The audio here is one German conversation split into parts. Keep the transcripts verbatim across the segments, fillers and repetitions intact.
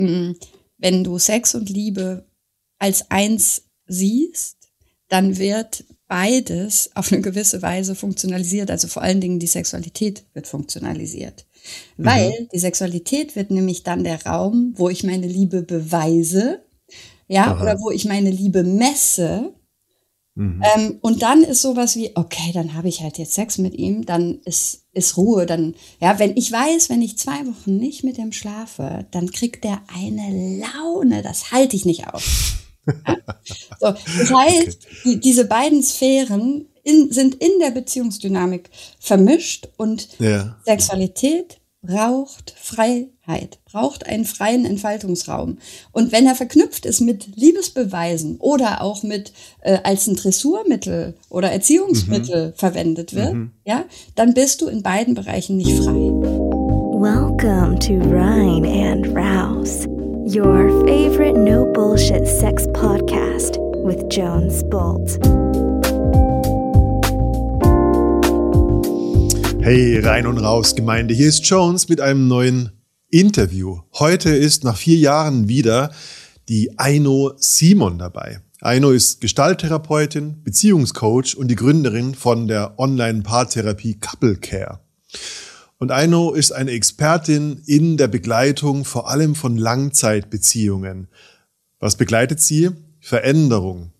wenn du Sex und Liebe als eins siehst, dann wird beides auf eine gewisse Weise funktionalisiert, also vor allen Dingen die Sexualität wird funktionalisiert. Weil mhm. die Sexualität wird nämlich dann der Raum, wo ich meine Liebe beweise, ja, Aha. oder wo ich meine Liebe messe. Mhm. Ähm, und dann ist sowas wie, okay, dann habe ich halt jetzt Sex mit ihm, dann ist, ist Ruhe. Dann, ja, wenn ich weiß, wenn ich zwei Wochen nicht mit ihm schlafe, dann kriegt der eine Laune, das halte ich nicht aus. Ja. So, das heißt, okay. die, diese beiden Sphären in, sind in der Beziehungsdynamik vermischt und ja. Sexualität braucht Freiheit, braucht einen freien Entfaltungsraum. Und wenn er verknüpft ist mit Liebesbeweisen oder auch mit äh, als ein Dressurmittel oder Erziehungsmittel mhm. verwendet wird, mhm. ja, dann bist du in beiden Bereichen nicht frei. Welcome to Rhine and Rouse, your favorite no bullshit sex podcast with Jones Bolt. Hey, rein und raus, Gemeinde. Hier ist Jones mit einem neuen Interview. Heute ist nach vier Jahren wieder die Aino Simon dabei. Aino ist Gestalttherapeutin, Beziehungscoach und die Gründerin von der Online-Paartherapie Couple Care. Und Aino ist eine Expertin in der Begleitung vor allem von Langzeitbeziehungen. Was begleitet sie? Veränderung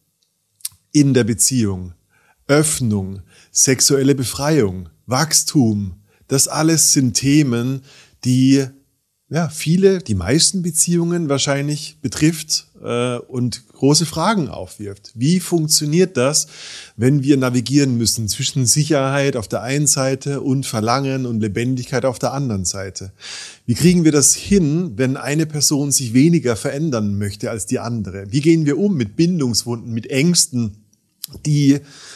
in der Beziehung, Öffnung, sexuelle Befreiung, Wachstum, das alles sind Themen, die ja viele, die meisten Beziehungen wahrscheinlich betrifft äh, und große Fragen aufwirft. Wie funktioniert das, wenn wir navigieren müssen zwischen Sicherheit auf der einen Seite und Verlangen und Lebendigkeit auf der anderen Seite? Wie kriegen wir das hin, wenn eine Person sich weniger verändern möchte als die andere? Wie gehen wir um mit Bindungswunden, mit Ängsten, die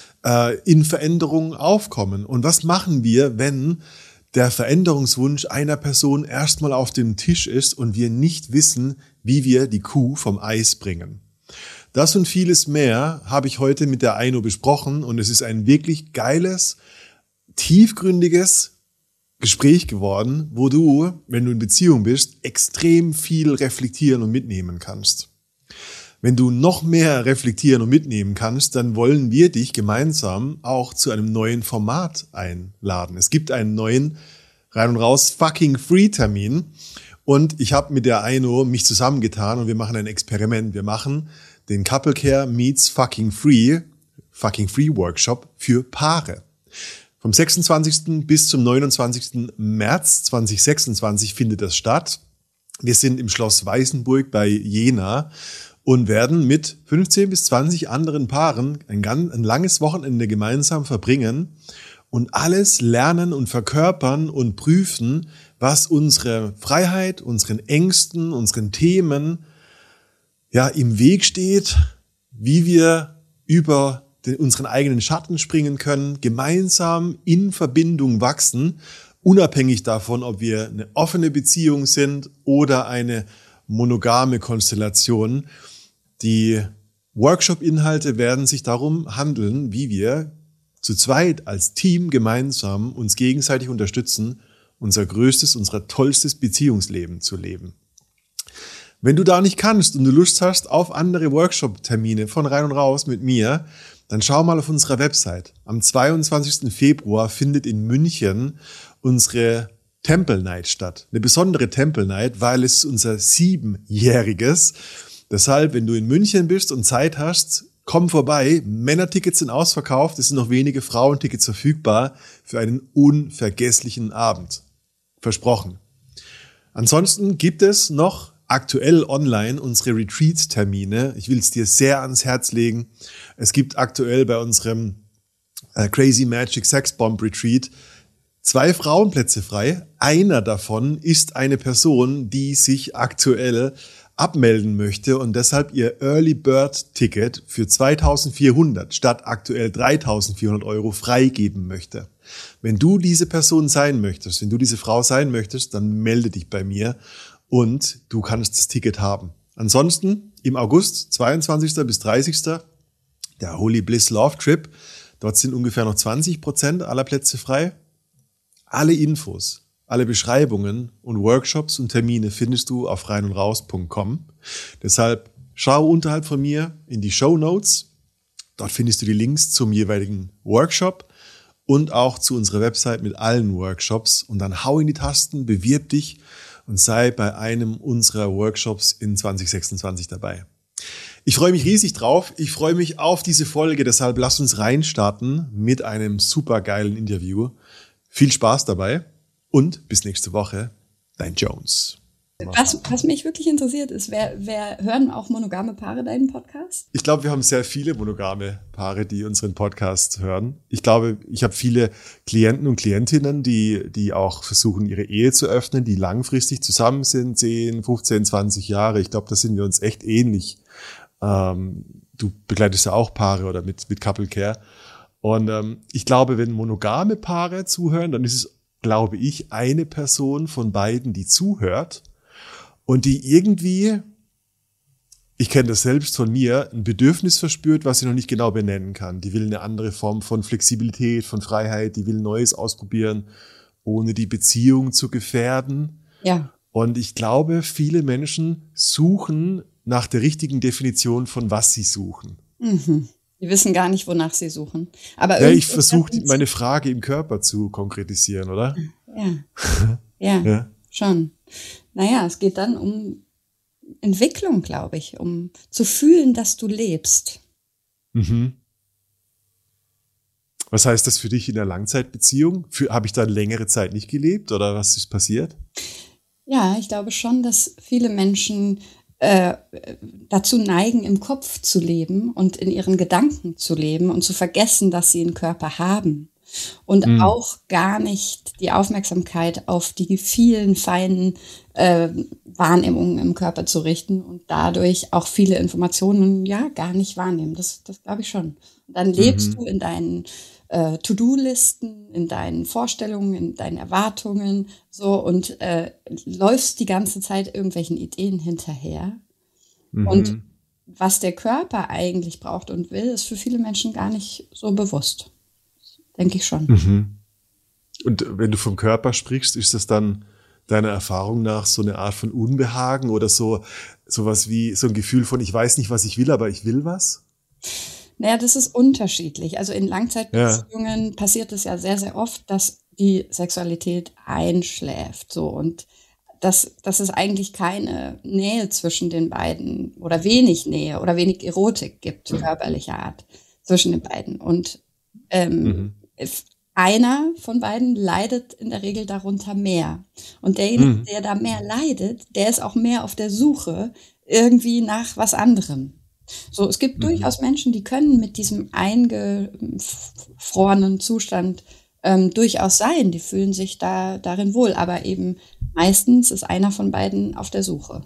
in Veränderungen aufkommen? Und was machen wir, wenn der Veränderungswunsch einer Person erstmal auf dem Tisch ist und wir nicht wissen, wie wir die Kuh vom Eis bringen? Das und vieles mehr habe ich heute mit der Aino besprochen und es ist ein wirklich geiles, tiefgründiges Gespräch geworden, wo du, wenn du in Beziehung bist, extrem viel reflektieren und mitnehmen kannst. Wenn du noch mehr reflektieren und mitnehmen kannst, dann wollen wir dich gemeinsam auch zu einem neuen Format einladen. Es gibt einen neuen Rein und Raus fucking Free Termin und ich habe mit der Aino mich zusammengetan und wir machen ein Experiment. Wir machen den Couple Care meets fucking Free, fucking Free Workshop für Paare. Vom sechsundzwanzigsten bis zum neunundzwanzigsten März zweitausendsechsundzwanzig findet das statt. Wir sind im Schloss Weißenburg bei Jena und werden mit fünfzehn bis zwanzig anderen Paaren ein, ganz, ein langes Wochenende gemeinsam verbringen und alles lernen und verkörpern und prüfen, was unsere Freiheit, unseren Ängsten, unseren Themen ja im Weg steht, wie wir über den, unseren eigenen Schatten springen können, gemeinsam in Verbindung wachsen, unabhängig davon, ob wir eine offene Beziehung sind oder eine monogame Konstellation. Die Workshop-Inhalte werden sich darum handeln, wie wir zu zweit als Team gemeinsam uns gegenseitig unterstützen, unser größtes, unser tollstes Beziehungsleben zu leben. Wenn du da nicht kannst und du Lust hast auf andere Workshop-Termine von Rein und Raus mit mir, dann schau mal auf unserer Website. Am zweiundzwanzigsten Februar findet in München unsere Temple Night statt. Eine besondere Temple Night, weil es unser siebenjähriges. Deshalb, wenn du in München bist und Zeit hast, komm vorbei. Männertickets sind ausverkauft, es sind noch wenige Frauentickets verfügbar für einen unvergesslichen Abend. Versprochen. Ansonsten gibt es noch aktuell online unsere Retreat-Termine. Ich will es dir sehr ans Herz legen. Es gibt aktuell bei unserem äh, Crazy Magic Sex Bomb Retreat zwei Frauenplätze frei. Einer davon ist eine Person, die sich aktuell abmelden möchte und deshalb ihr Early Bird Ticket für zweitausendvierhundert statt aktuell dreitausendvierhundert Euro freigeben möchte. Wenn du diese Person sein möchtest, wenn du diese Frau sein möchtest, dann melde dich bei mir und du kannst das Ticket haben. Ansonsten im August, zweiundzwanzigsten bis dreißigsten der Holy Bliss Love Trip. Dort sind ungefähr noch zwanzig Prozent aller Plätze frei. Alle Infos Alle Beschreibungen und Workshops und Termine findest du auf rein und raus punkt com. Deshalb schau unterhalb von mir in die Shownotes. Dort findest du die Links zum jeweiligen Workshop und auch zu unserer Website mit allen Workshops. Und dann hau in die Tasten, bewirb dich und sei bei einem unserer Workshops in zwanzig sechsundzwanzig dabei. Ich freue mich riesig drauf. Ich freue mich auf diese Folge. Deshalb lass uns reinstarten mit einem supergeilen Interview. Viel Spaß dabei und bis nächste Woche. Dein Jones. Was, was mich wirklich interessiert ist, wer, wer hören auch monogame Paare deinen Podcast? Ich glaube, wir haben sehr viele monogame Paare, die unseren Podcast hören. Ich glaube, ich habe viele Klienten und Klientinnen, die, die auch versuchen, ihre Ehe zu öffnen, die langfristig zusammen sind, zehn, fünfzehn, zwanzig Jahre. Ich glaube, da sind wir uns echt ähnlich. Ähm, du begleitest ja auch Paare oder mit, mit Couple Care. Und ähm, ich glaube, wenn monogame Paare zuhören, dann ist es, glaube ich, eine Person von beiden, die zuhört. Und die irgendwie, ich kenne das selbst von mir, ein Bedürfnis verspürt, was sie noch nicht genau benennen kann. Die will eine andere Form von Flexibilität, von Freiheit, die will Neues ausprobieren, ohne die Beziehung zu gefährden. Ja. Und ich glaube, viele Menschen suchen nach der richtigen Definition von was sie suchen. Mhm. Die wissen gar nicht, wonach sie suchen. Aber ja, ich versuche meine Frage im Körper zu konkretisieren, oder? Ja, ja, ja. schon. Naja, es geht dann um Entwicklung, glaube ich, um zu fühlen, dass du lebst. Mhm. Was heißt das für dich in der Langzeitbeziehung? Habe ich da längere Zeit nicht gelebt oder was ist passiert? Ja, ich glaube schon, dass viele Menschen äh, dazu neigen, im Kopf zu leben und in ihren Gedanken zu leben und zu vergessen, dass sie einen Körper haben. Und mhm. auch gar nicht die Aufmerksamkeit auf die vielen feinen äh, Wahrnehmungen im Körper zu richten und dadurch auch viele Informationen ja gar nicht wahrnehmen. Das, das glaube ich schon. Und dann lebst mhm. du in deinen äh, To-Do-Listen, in deinen Vorstellungen, in deinen Erwartungen so und äh, läufst die ganze Zeit irgendwelchen Ideen hinterher. Mhm. Und was der Körper eigentlich braucht und will, ist für viele Menschen gar nicht so bewusst. Denke ich schon. Mhm. Und wenn du vom Körper sprichst, ist das dann deiner Erfahrung nach so eine Art von Unbehagen oder so sowas wie so ein Gefühl von, ich weiß nicht, was ich will, aber ich will was? Naja, das ist unterschiedlich. Also in Langzeitbeziehungen ja. passiert es ja sehr, sehr oft, dass die Sexualität einschläft. So und dass, dass es eigentlich keine Nähe zwischen den beiden oder wenig Nähe oder wenig Erotik gibt, körperlicher Art, zwischen den beiden. Und ähm, mhm. einer von beiden leidet in der Regel darunter mehr. Und derjenige, mhm. der da mehr leidet, der ist auch mehr auf der Suche irgendwie nach was anderem. So, es gibt mhm. durchaus Menschen, die können mit diesem eingefrorenen Zustand ähm, durchaus sein. Die fühlen sich da darin wohl. Aber eben meistens ist einer von beiden auf der Suche.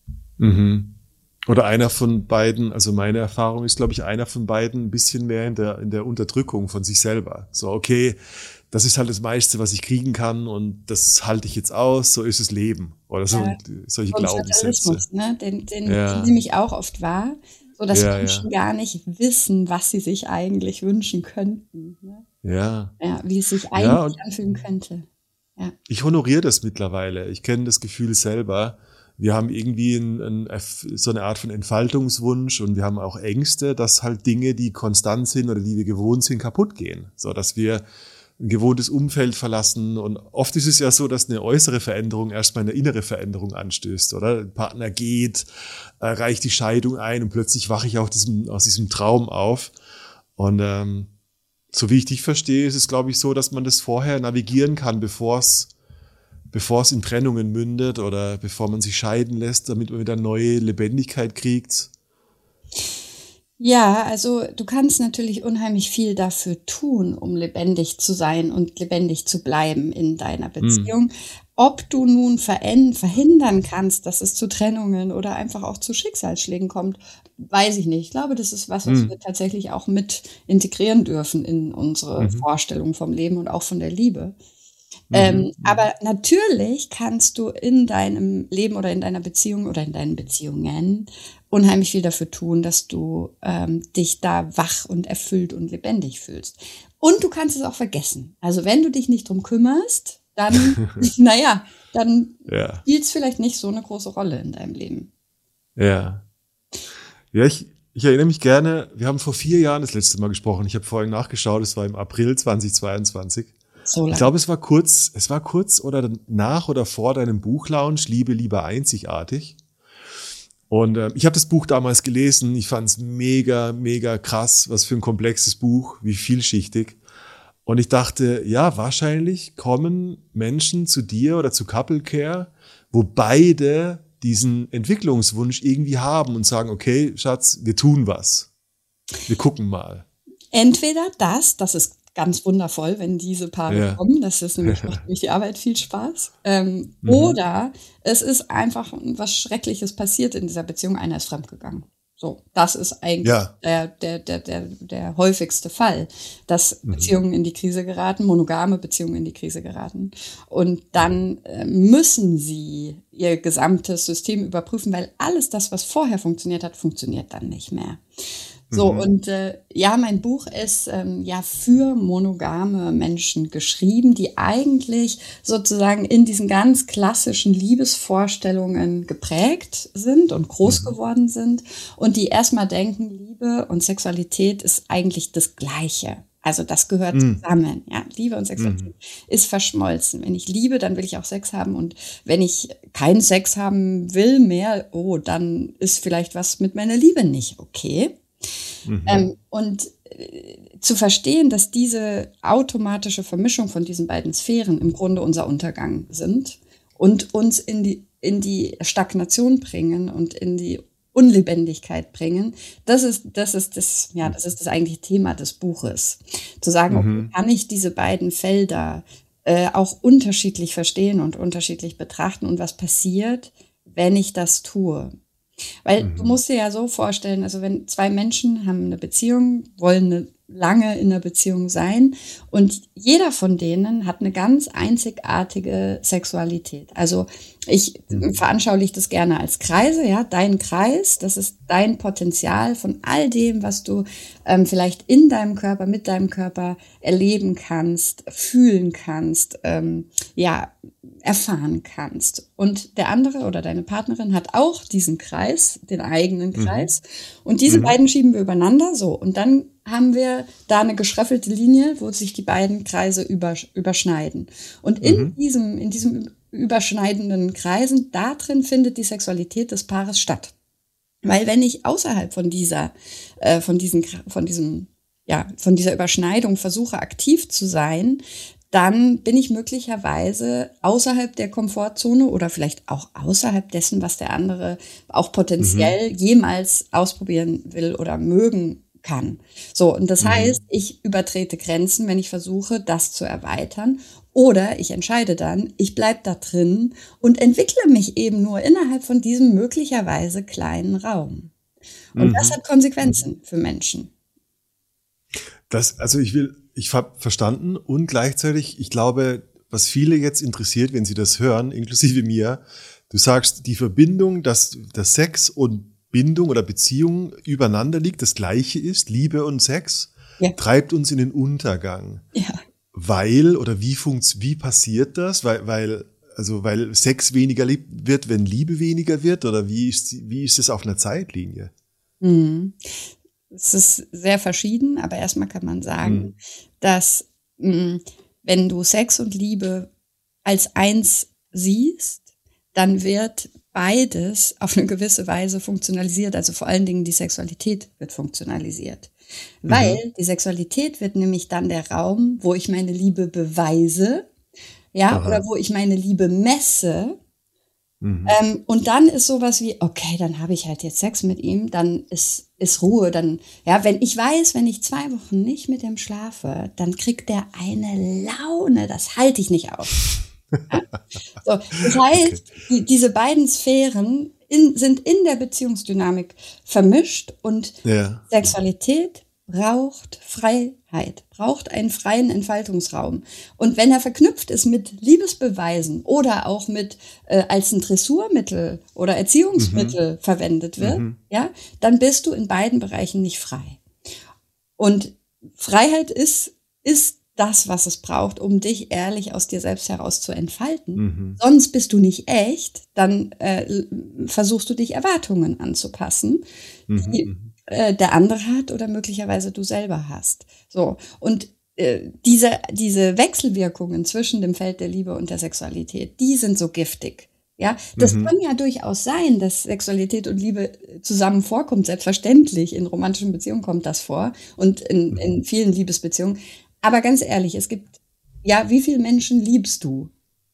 Mhm. Oder einer von beiden, also meine Erfahrung ist, glaube ich, einer von beiden ein bisschen mehr in der, in der Unterdrückung von sich selber. So, okay, das ist halt das meiste, was ich kriegen kann und das halte ich jetzt aus, so ist es Leben. Oder so, ja. solche Glaubenssätze. Ne? Den, den ja. nehme ich auch oft wahr, so dass ja, Menschen ja. gar nicht wissen, was sie sich eigentlich wünschen könnten. Ne? Ja. Ja, wie es sich eigentlich ja, anfühlen könnte. Ja. Ich honoriere das mittlerweile. Ich kenne das Gefühl selber. Wir haben irgendwie ein, ein, so eine Art von Entfaltungswunsch und wir haben auch Ängste, dass halt Dinge, die konstant sind oder die wir gewohnt sind, kaputt gehen. So, dass wir ein gewohntes Umfeld verlassen. Und oft ist es ja so, dass eine äußere Veränderung erstmal eine innere Veränderung anstößt, oder? Ein Partner geht, äh, reicht die Scheidung ein und plötzlich wache ich auf diesem, aus diesem Traum auf. Und ähm, so wie ich dich verstehe, ist es, glaube ich, so, dass man das vorher navigieren kann, bevor es bevor es in Trennungen mündet oder bevor man sich scheiden lässt, damit man wieder neue Lebendigkeit kriegt? Ja, also du kannst natürlich unheimlich viel dafür tun, um lebendig zu sein und lebendig zu bleiben in deiner Beziehung. Hm. Ob du nun verhindern kannst, dass es zu Trennungen oder einfach auch zu Schicksalsschlägen kommt, weiß ich nicht. Ich glaube, das ist was, was hm. wir tatsächlich auch mit integrieren dürfen in unsere mhm. Vorstellung vom Leben und auch von der Liebe. Mhm. Ähm, aber natürlich kannst du in deinem Leben oder in deiner Beziehung oder in deinen Beziehungen unheimlich viel dafür tun, dass du ähm, dich da wach und erfüllt und lebendig fühlst. Und du kannst es auch vergessen. Also wenn du dich nicht drum kümmerst, dann, naja, dann Ja. spielt es vielleicht nicht so eine große Rolle in deinem Leben. Ja. Ja, ich, ich erinnere mich gerne, wir haben vor vier Jahren das letzte Mal gesprochen. Ich habe vorhin nachgeschaut, es war im April zweitausendzweiundzwanzig. So Ich lange. glaube, es war kurz, es war kurz oder nach oder vor deinem Buchlaunch Liebe, Liebe, einzigartig. Und äh, ich habe das Buch damals gelesen. Ich fand es mega, mega krass, was für ein komplexes Buch, wie vielschichtig. Und ich dachte, ja, wahrscheinlich kommen Menschen zu dir oder zu Couple Care, wo beide diesen Entwicklungswunsch irgendwie haben und sagen, okay, Schatz, wir tun was. Wir gucken mal. Entweder das, das ist ganz wundervoll, wenn diese Paare Ja. kommen, das ist nämlich, macht nämlich die Arbeit viel Spaß. Ähm, Mhm. Oder es ist einfach was Schreckliches passiert in dieser Beziehung, einer ist fremdgegangen. So, das ist eigentlich Ja. der, der, der, der, der häufigste Fall, dass Mhm. Beziehungen in die Krise geraten, monogame Beziehungen in die Krise geraten. Und dann äh, müssen sie ihr gesamtes System überprüfen, weil alles das, was vorher funktioniert hat, funktioniert dann nicht mehr. So, Mhm. und äh, ja, mein Buch ist ähm, ja für monogame Menschen geschrieben, die eigentlich sozusagen in diesen ganz klassischen Liebesvorstellungen geprägt sind und groß Mhm. geworden sind und die erstmal denken, Liebe und Sexualität ist eigentlich das Gleiche. Also das gehört Mhm. zusammen. Ja, Liebe und Sexualität Mhm. ist verschmolzen. Wenn ich liebe, dann will ich auch Sex haben und wenn ich keinen Sex haben will mehr, oh, dann ist vielleicht was mit meiner Liebe nicht okay. Mhm. Ähm, und äh, zu verstehen, dass diese automatische Vermischung von diesen beiden Sphären im Grunde unser Untergang sind und uns in die, in die Stagnation bringen und in die Unlebendigkeit bringen, das ist, das ist das, ja, das ist das eigentliche Thema des Buches. Zu sagen, okay, Mhm. kann ich diese beiden Felder äh, auch unterschiedlich verstehen und unterschiedlich betrachten und was passiert, wenn ich das tue? Weil du Mhm. musst dir ja so vorstellen, also wenn zwei Menschen haben eine Beziehung, wollen eine, lange in einer Beziehung sein und jeder von denen hat eine ganz einzigartige Sexualität. Also ich Mhm. veranschauliche das gerne als Kreise, ja, dein Kreis, das ist dein Potenzial von all dem, was du ähm, vielleicht in deinem Körper, mit deinem Körper erleben kannst, fühlen kannst, ähm, ja, erfahren kannst. Und der andere oder deine Partnerin hat auch diesen Kreis, den eigenen Mhm. Kreis. Und diese Mhm. beiden schieben wir übereinander so. Und dann haben wir da eine geschraffelte Linie, wo sich die beiden Kreise übersch- überschneiden. Und in Mhm. diesem, in diesem überschneidenden Kreisen, da drin findet die Sexualität des Paares statt. Weil wenn ich außerhalb von dieser, äh, von diesen, Kra- von diesem, ja, von dieser Überschneidung versuche aktiv zu sein, dann bin ich möglicherweise außerhalb der Komfortzone oder vielleicht auch außerhalb dessen, was der andere auch Mhm. potenziell jemals ausprobieren will oder mögen kann. So, und das heißt, Mhm. ich übertrete Grenzen, wenn ich versuche, das zu erweitern. Oder ich entscheide dann, ich bleibe da drin und entwickle mich eben nur innerhalb von diesem möglicherweise kleinen Raum. Und das Mhm. hat Konsequenzen für Menschen. Das, also ich will, ich habe verstanden und gleichzeitig, ich glaube, was viele jetzt interessiert, wenn sie das hören, inklusive mir, du sagst, die Verbindung, dass, dass Sex und Bindung oder Beziehung übereinander liegt, das Gleiche ist, Liebe und Sex, Ja. treibt uns in den Untergang. Ja. Weil, oder wie funkt, wie passiert das? Weil, weil, also, weil Sex weniger lieb wird, wenn Liebe weniger wird, oder wie ist, wie ist es auf einer Zeitlinie? Mhm. Es ist sehr verschieden, aber erstmal kann man sagen, Mhm. dass mh, wenn du Sex und Liebe als eins siehst, dann wird beides auf eine gewisse Weise funktionalisiert, also vor allen Dingen die Sexualität wird funktionalisiert. Weil Mhm. die Sexualität wird nämlich dann der Raum, wo ich meine Liebe beweise, ja, oder Aha. wo ich meine Liebe messe. Mhm. Ähm, und dann ist sowas wie, okay, dann habe ich halt jetzt Sex mit ihm, dann ist, ist Ruhe. Dann, ja, wenn ich weiß, wenn ich zwei Wochen nicht mit ihm schlafe, dann kriegt der eine Laune, das halte ich nicht aus. Ja. So, das Okay. heißt, die, diese beiden Sphären in, sind in der Beziehungsdynamik vermischt und Ja. Sexualität braucht Freiheit, braucht einen freien Entfaltungsraum. Und wenn er verknüpft ist mit Liebesbeweisen oder auch mit äh, als ein Dressurmittel oder Mhm. Erziehungsmittel verwendet wird, Mhm. ja, dann bist du in beiden Bereichen nicht frei. Und Freiheit ist, ist das, was es braucht, um dich ehrlich aus dir selbst heraus zu entfalten. Mhm. Sonst bist du nicht echt, dann äh, versuchst du dich Erwartungen anzupassen, die Mhm. äh, der andere hat oder möglicherweise du selber hast. So, und äh, diese, diese Wechselwirkungen zwischen dem Feld der Liebe und der Sexualität, die sind so giftig. Ja, das Mhm. kann ja durchaus sein, dass Sexualität und Liebe zusammen vorkommt. Selbstverständlich, in romantischen Beziehungen kommt das vor und in, in vielen Liebesbeziehungen. Aber ganz ehrlich, es gibt, ja, wie viele Menschen liebst du?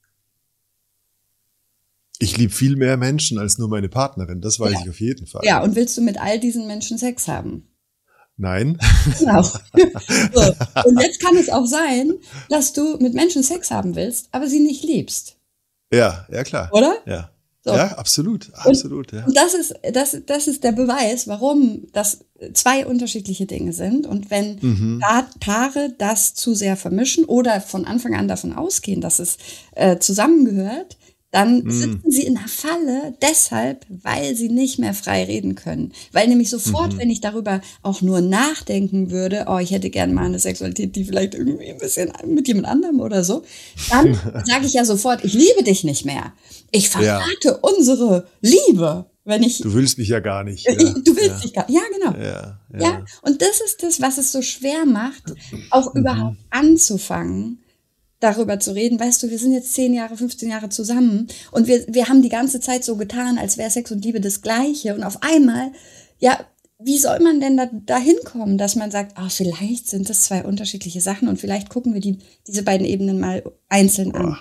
Ich liebe viel mehr Menschen als nur meine Partnerin, das weiß Ja. ich auf jeden Fall. Ja, und willst du mit all diesen Menschen Sex haben? Nein? Genau. So. Und jetzt kann es auch sein, dass du mit Menschen Sex haben willst, aber sie nicht liebst. Ja, ja klar. Oder? Ja, So. ja absolut, absolut. Und, ja. und das ist, das, das ist der Beweis, warum das zwei unterschiedliche Dinge sind. Und wenn Mhm. Pa- Paare das zu sehr vermischen oder von Anfang an davon ausgehen, dass es äh, zusammengehört, dann Mhm. sitzen sie in der Falle deshalb, weil sie nicht mehr frei reden können. Weil nämlich sofort, Mhm. wenn ich darüber auch nur nachdenken würde, oh, ich hätte gerne mal eine Sexualität, die vielleicht irgendwie ein bisschen mit jemand anderem oder so, dann sage ich ja sofort, ich liebe dich nicht mehr. Ich verrate unsere Liebe, wenn ich, Du willst mich ja gar nicht. ich Ja, du willst ja, dich gar, ja, genau. ja, ja. Ja, und das ist das, was es so schwer macht, auch Mhm. überhaupt anzufangen, darüber zu reden. Weißt du, wir sind jetzt zehn Jahre, fünfzehn Jahre zusammen und wir, wir haben die ganze Zeit so getan, als wäre Sex und Liebe das Gleiche. Und auf einmal, ja, wie soll man denn da, da hinkommen, dass man sagt, ah, vielleicht sind das zwei unterschiedliche Sachen und vielleicht gucken wir die, diese beiden Ebenen mal einzeln an.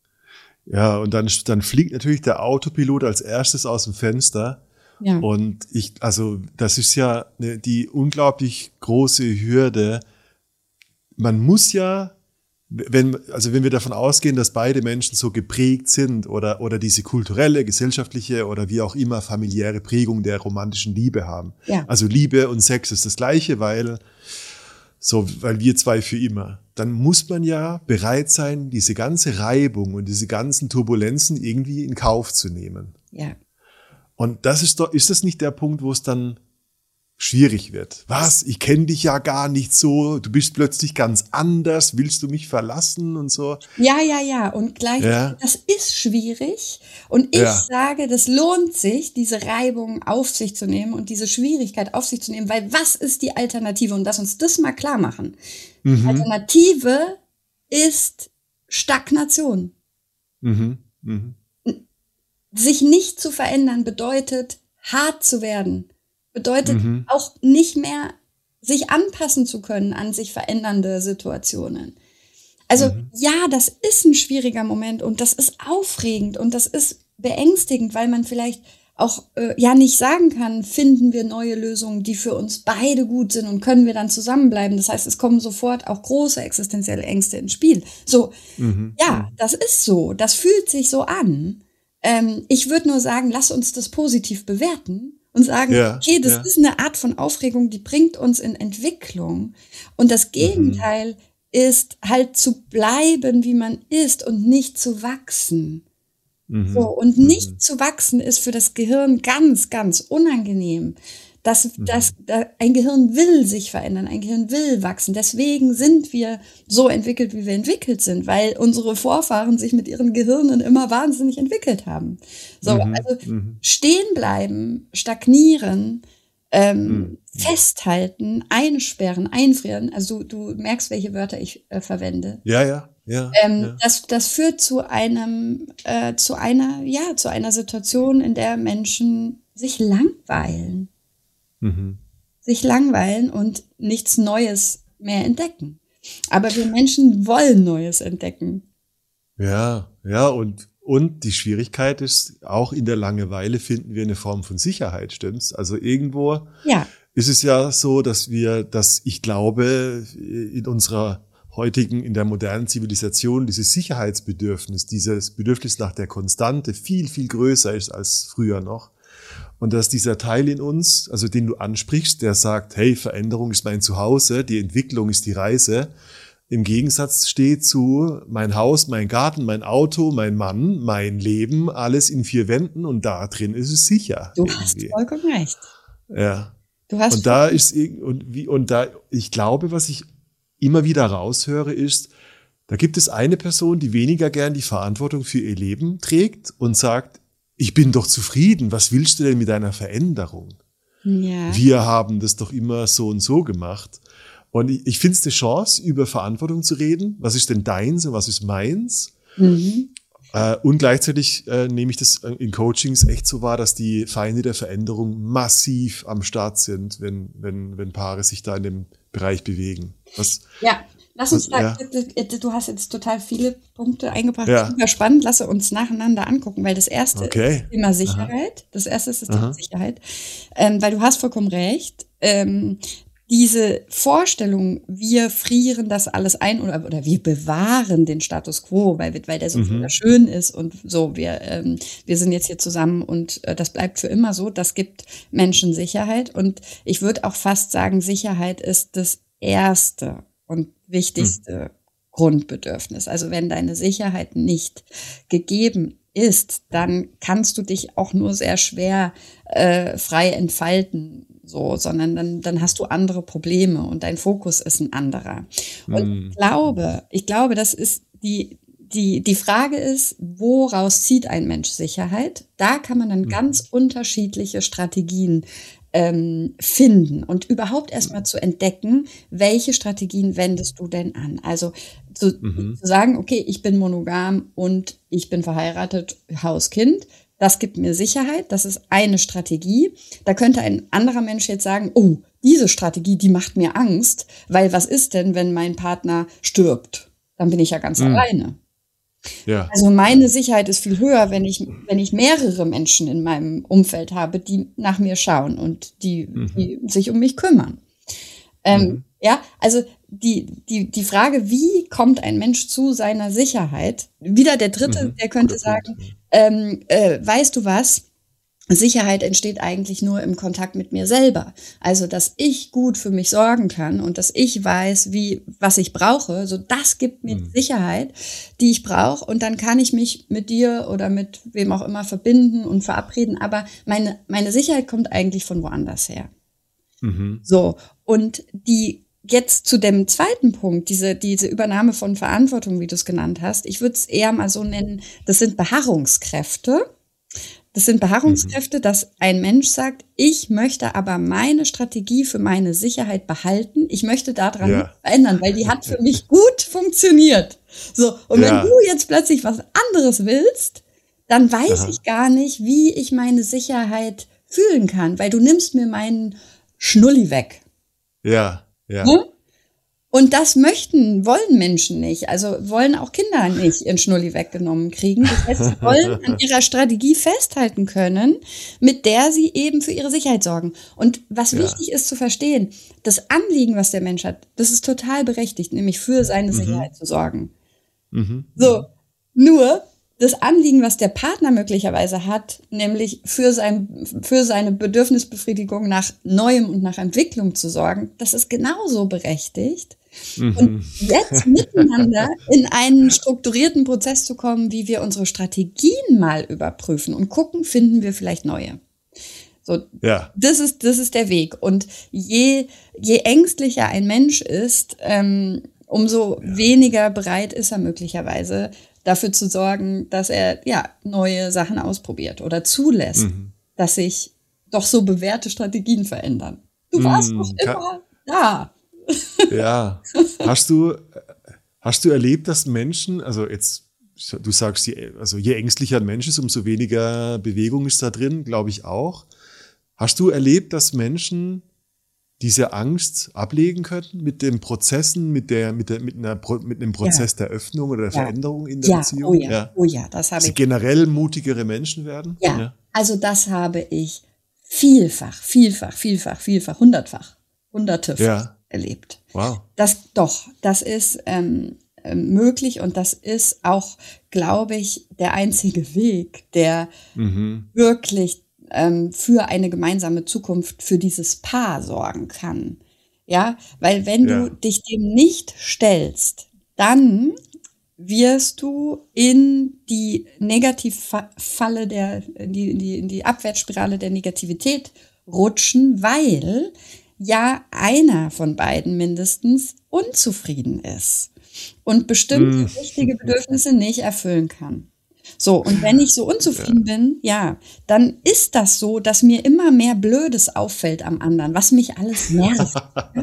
Ja, und dann, dann fliegt natürlich der Autopilot als erstes aus dem Fenster. Ja. Und ich, also, das ist ja ne, die unglaublich große Hürde. Man muss ja, wenn, also wenn wir davon ausgehen, dass beide Menschen so geprägt sind oder, oder diese kulturelle, gesellschaftliche oder wie auch immer familiäre Prägung der romantischen Liebe haben. Ja. Also Liebe und Sex ist das Gleiche, weil, so, weil wir zwei für immer. Dann muss man ja bereit sein, diese ganze Reibung und diese ganzen Turbulenzen irgendwie in Kauf zu nehmen. Ja. Und das ist doch, ist das nicht der Punkt, wo es dann schwierig wird? Was? Ich kenne dich ja gar nicht so. Du bist plötzlich ganz anders. Willst du mich verlassen und so? Ja, ja, ja. Und gleich, Ja. das ist schwierig. Und ich Ja. sage, das lohnt sich, diese Reibung auf sich zu nehmen und diese Schwierigkeit auf sich zu nehmen, weil was ist die Alternative? Und lass uns das mal klar machen. Die Mhm. Alternative ist Stagnation. Mhm. Mhm. Sich nicht zu verändern bedeutet, hart zu werden. Bedeutet Mhm. auch nicht mehr sich anpassen zu können an sich verändernde Situationen. Also Mhm. ja, das ist ein schwieriger Moment und das ist aufregend und das ist beängstigend, weil man vielleicht auch äh, ja nicht sagen kann, finden wir neue Lösungen, die für uns beide gut sind und können wir dann zusammenbleiben. Das heißt, es kommen sofort auch große existenzielle Ängste ins Spiel. So, Mhm. ja, das ist so. Das fühlt sich so an. Ähm, ich würde nur sagen, lass uns das positiv bewerten und sagen, Ja, okay, das ja. ist eine Art von Aufregung, die bringt uns in Entwicklung. Und das Gegenteil ist halt zu bleiben, wie man ist und nicht zu wachsen. Mhm. So, und nicht zu wachsen ist für das Gehirn ganz, ganz unangenehm. Das, das, da, ein Gehirn will sich verändern, ein Gehirn will wachsen. Deswegen sind wir so entwickelt, wie wir entwickelt sind, weil unsere Vorfahren sich mit ihren Gehirnen immer wahnsinnig entwickelt haben. So, Mhm. also Mhm. stehen bleiben, stagnieren, ähm, Mhm. festhalten, einsperren, einfrieren. Also du, du merkst, welche Wörter ich äh, verwende. Ja, ja, ja. Ähm, ja. das, das führt zu einem, äh, zu einer, ja, zu einer Situation, in der Menschen sich langweilen, Mhm. sich langweilen und nichts Neues mehr entdecken. Aber wir Menschen wollen Neues entdecken. Ja, ja, und, und die Schwierigkeit ist, auch in der Langeweile finden wir eine Form von Sicherheit, stimmt's? Also irgendwo Ja, ist es ja so, dass wir, dass ich glaube, in unserer heutigen, in der modernen Zivilisation dieses Sicherheitsbedürfnis, dieses Bedürfnis nach der Konstante viel, viel größer ist als früher noch. Und dass dieser Teil in uns, also den du ansprichst, der sagt, hey, Veränderung ist mein Zuhause, die Entwicklung ist die Reise, im Gegensatz steht zu mein Haus, mein Garten, mein Auto, mein Mann, mein Leben, alles in vier Wänden und da drin ist es sicher. du irgendwie. hast vollkommen recht. Ja. Du hast Und da ist irg- und wie und da ich glaube, was ich immer wieder raushöre, ist, da gibt es eine Person, die weniger gern die Verantwortung für ihr Leben trägt und sagt, ich bin doch zufrieden, was willst du denn mit deiner Veränderung? Ja. Wir haben das doch immer so und so gemacht. Und ich, ich finde es eine Chance, über Verantwortung zu reden. Was ist denn deins und was ist meins? Mhm. Äh, und gleichzeitig äh, nehme ich das in Coachings echt so wahr, dass die Feinde der Veränderung massiv am Start sind, wenn, wenn, wenn Paare sich da in dem Bereich bewegen. Was, ja, lass uns was, da, ja. du hast jetzt total viele Punkte eingebracht, ja. super spannend, lass uns nacheinander angucken, weil das erste okay. ist das Thema Sicherheit, Aha. das erste ist das Thema Aha. Sicherheit, ähm, weil du hast vollkommen recht, ähm, diese Vorstellung, wir frieren das alles ein oder, oder wir bewahren den Status quo, weil, weil der so Mhm. wunderschön ist und so, wir, ähm, wir sind jetzt hier zusammen und äh, das bleibt für immer so, das gibt Menschen Sicherheit und ich würde auch fast sagen, Sicherheit ist das erste und wichtigste mhm. Grundbedürfnis. Also wenn deine Sicherheit nicht gegeben ist, dann kannst du dich auch nur sehr schwer äh, frei entfalten, so, sondern dann, dann hast du andere Probleme und dein Fokus ist ein anderer. Und Mm. ich glaube, ich glaube, das ist die, die, die Frage ist, woraus zieht ein Mensch Sicherheit? Da kann man dann Mhm. ganz unterschiedliche Strategien ähm, finden und überhaupt erstmal zu entdecken, welche Strategien wendest du denn an? Also zu, Mhm. zu sagen, okay, ich bin monogam und ich bin verheiratet, Haus, Kind. Das gibt mir Sicherheit, das ist eine Strategie. Da könnte ein anderer Mensch jetzt sagen, oh, diese Strategie, die macht mir Angst, weil was ist denn, wenn mein Partner stirbt? Dann bin ich ja ganz Mhm. alleine. Ja. Also meine Sicherheit ist viel höher, wenn ich, wenn ich mehrere Menschen in meinem Umfeld habe, die nach mir schauen und die, Mhm. die sich um mich kümmern. Ähm, Mhm. Ja, also die, die, die Frage, wie kommt ein Mensch zu seiner Sicherheit? Wieder der Dritte, Mhm. der könnte Guter sagen, Punkt. ähm, äh, weißt du was? Sicherheit entsteht eigentlich nur im Kontakt mit mir selber. Also, dass ich gut für mich sorgen kann und dass ich weiß, wie, was ich brauche, so das gibt mir Mhm. die Sicherheit, die ich brauche. Und dann kann ich mich mit dir oder mit wem auch immer verbinden und verabreden. Aber meine, meine Sicherheit kommt eigentlich von woanders her. Mhm. So. Und die, jetzt zu dem zweiten Punkt, diese, diese Übernahme von Verantwortung, wie du es genannt hast. Ich würde es eher mal so nennen, das sind Beharrungskräfte. Das sind Beharrungskräfte, dass ein Mensch sagt, ich möchte aber meine Strategie für meine Sicherheit behalten. Ich möchte daran Ja. nichts verändern, weil die hat für mich gut funktioniert. So. Und Ja. wenn du jetzt plötzlich was anderes willst, dann weiß Aha. ich gar nicht, wie ich meine Sicherheit fühlen kann, weil du nimmst mir meinen Schnulli weg. Ja. Ja. Ne? Und das möchten, wollen Menschen nicht. Also wollen auch Kinder nicht ihren Schnulli weggenommen kriegen. Das heißt, sie wollen an ihrer Strategie festhalten können, mit der sie eben für ihre Sicherheit sorgen. Und was Ja. wichtig ist zu verstehen, das Anliegen, was der Mensch hat, das ist total berechtigt, nämlich für seine Mhm. Sicherheit zu sorgen. Mhm. So, nur das Anliegen, was der Partner möglicherweise hat, nämlich für, sein, für seine Bedürfnisbefriedigung nach Neuem und nach Entwicklung zu sorgen, das ist genauso berechtigt. Mhm. Und jetzt miteinander in einen strukturierten Prozess zu kommen, wie wir unsere Strategien mal überprüfen und gucken, finden wir vielleicht neue. So, Ja. das ist, das ist der Weg. Und je, je ängstlicher ein Mensch ist, ähm, umso Ja. weniger bereit ist er möglicherweise dafür zu sorgen, dass er ja neue Sachen ausprobiert oder zulässt, Mhm. dass sich doch so bewährte Strategien verändern. Du warst Mhm. doch Ka- immer da. Ja. Hast du, hast du erlebt, dass Menschen, also jetzt, du sagst, je, also je ängstlicher ein Mensch ist, umso weniger Bewegung ist da drin, glaube ich auch. Hast du erlebt, dass Menschen diese Angst ablegen können mit den Prozessen, mit der, mit der, mit einer, Pro- mit einem Prozess der Öffnung oder der Ja. Veränderung in der Ja, Beziehung? oh ja, oh ja, das habe Sie ich. generell mutigere Menschen werden? Ja, also das habe ich vielfach, vielfach, vielfach, vielfach, hundertfach, hundertefach Ja. erlebt. Wow. Das doch, das ist ähm, ähm, möglich und das ist auch, glaube ich, der einzige Weg, der Mhm. wirklich ähm, für eine gemeinsame Zukunft für dieses Paar sorgen kann. Ja, weil wenn Ja. du dich dem nicht stellst, dann wirst du in die Negativfalle der, in die, in die, in die Abwärtsspirale der Negativität rutschen, weil ja einer von beiden mindestens unzufrieden ist und bestimmte Mm. wichtige Bedürfnisse nicht erfüllen kann. So, und wenn ich so unzufrieden bin, ja, dann ist das so, dass mir immer mehr Blödes auffällt am anderen, was mich alles nervt.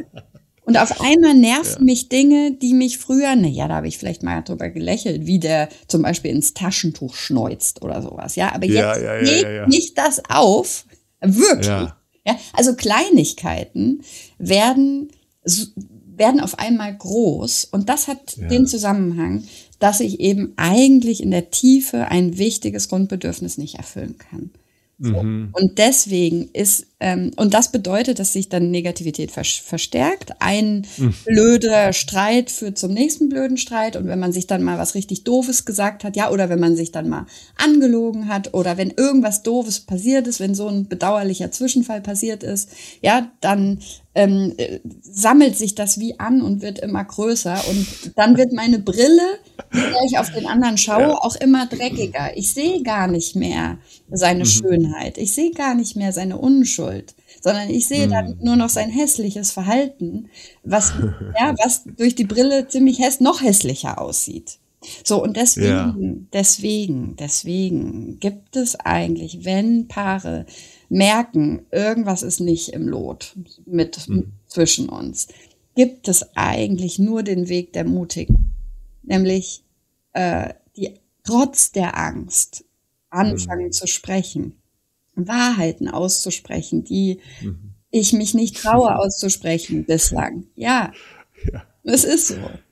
Und auf einmal nerven Ja. mich Dinge, die mich früher, naja, da habe ich vielleicht mal drüber gelächelt, wie der zum Beispiel ins Taschentuch schneuzt oder sowas. Ja, aber Ja, jetzt ja, ja, regt ja, ja. mich das auf, wirklich. Ja. Ja, also Kleinigkeiten werden, s- werden auf einmal groß und das hat Ja. den Zusammenhang, dass ich eben eigentlich in der Tiefe ein wichtiges Grundbedürfnis nicht erfüllen kann. So. Mhm. Und deswegen ist, ähm, und das bedeutet, dass sich dann Negativität vers- verstärkt. Ein Mhm. blöder Streit führt zum nächsten blöden Streit. Und wenn man sich dann mal was richtig Doofes gesagt hat, ja, oder wenn man sich dann mal angelogen hat oder wenn irgendwas Doofes passiert ist, wenn so ein bedauerlicher Zwischenfall passiert ist, ja, dann ähm, äh, sammelt sich das wie an und wird immer größer. Und dann wird meine Brille, mit der ich auf den anderen schaue, Ja. auch immer dreckiger. Ich sehe gar nicht mehr seine Mhm. Schönheit. Ich sehe gar nicht mehr seine Unschuld, sondern ich sehe dann Mhm. nur noch sein hässliches Verhalten, was, ja, was durch die Brille ziemlich häss noch hässlicher aussieht. So, und deswegen, Ja. deswegen, deswegen gibt es eigentlich, wenn Paare merken, irgendwas ist nicht im Lot mit Mhm. zwischen uns, gibt es eigentlich nur den Weg der Mutigen, nämlich äh, die trotz der Angst anfangen Mhm. zu sprechen, Wahrheiten auszusprechen, die Mhm. ich mich nicht traue auszusprechen bislang. Ja, Ja. es ist so.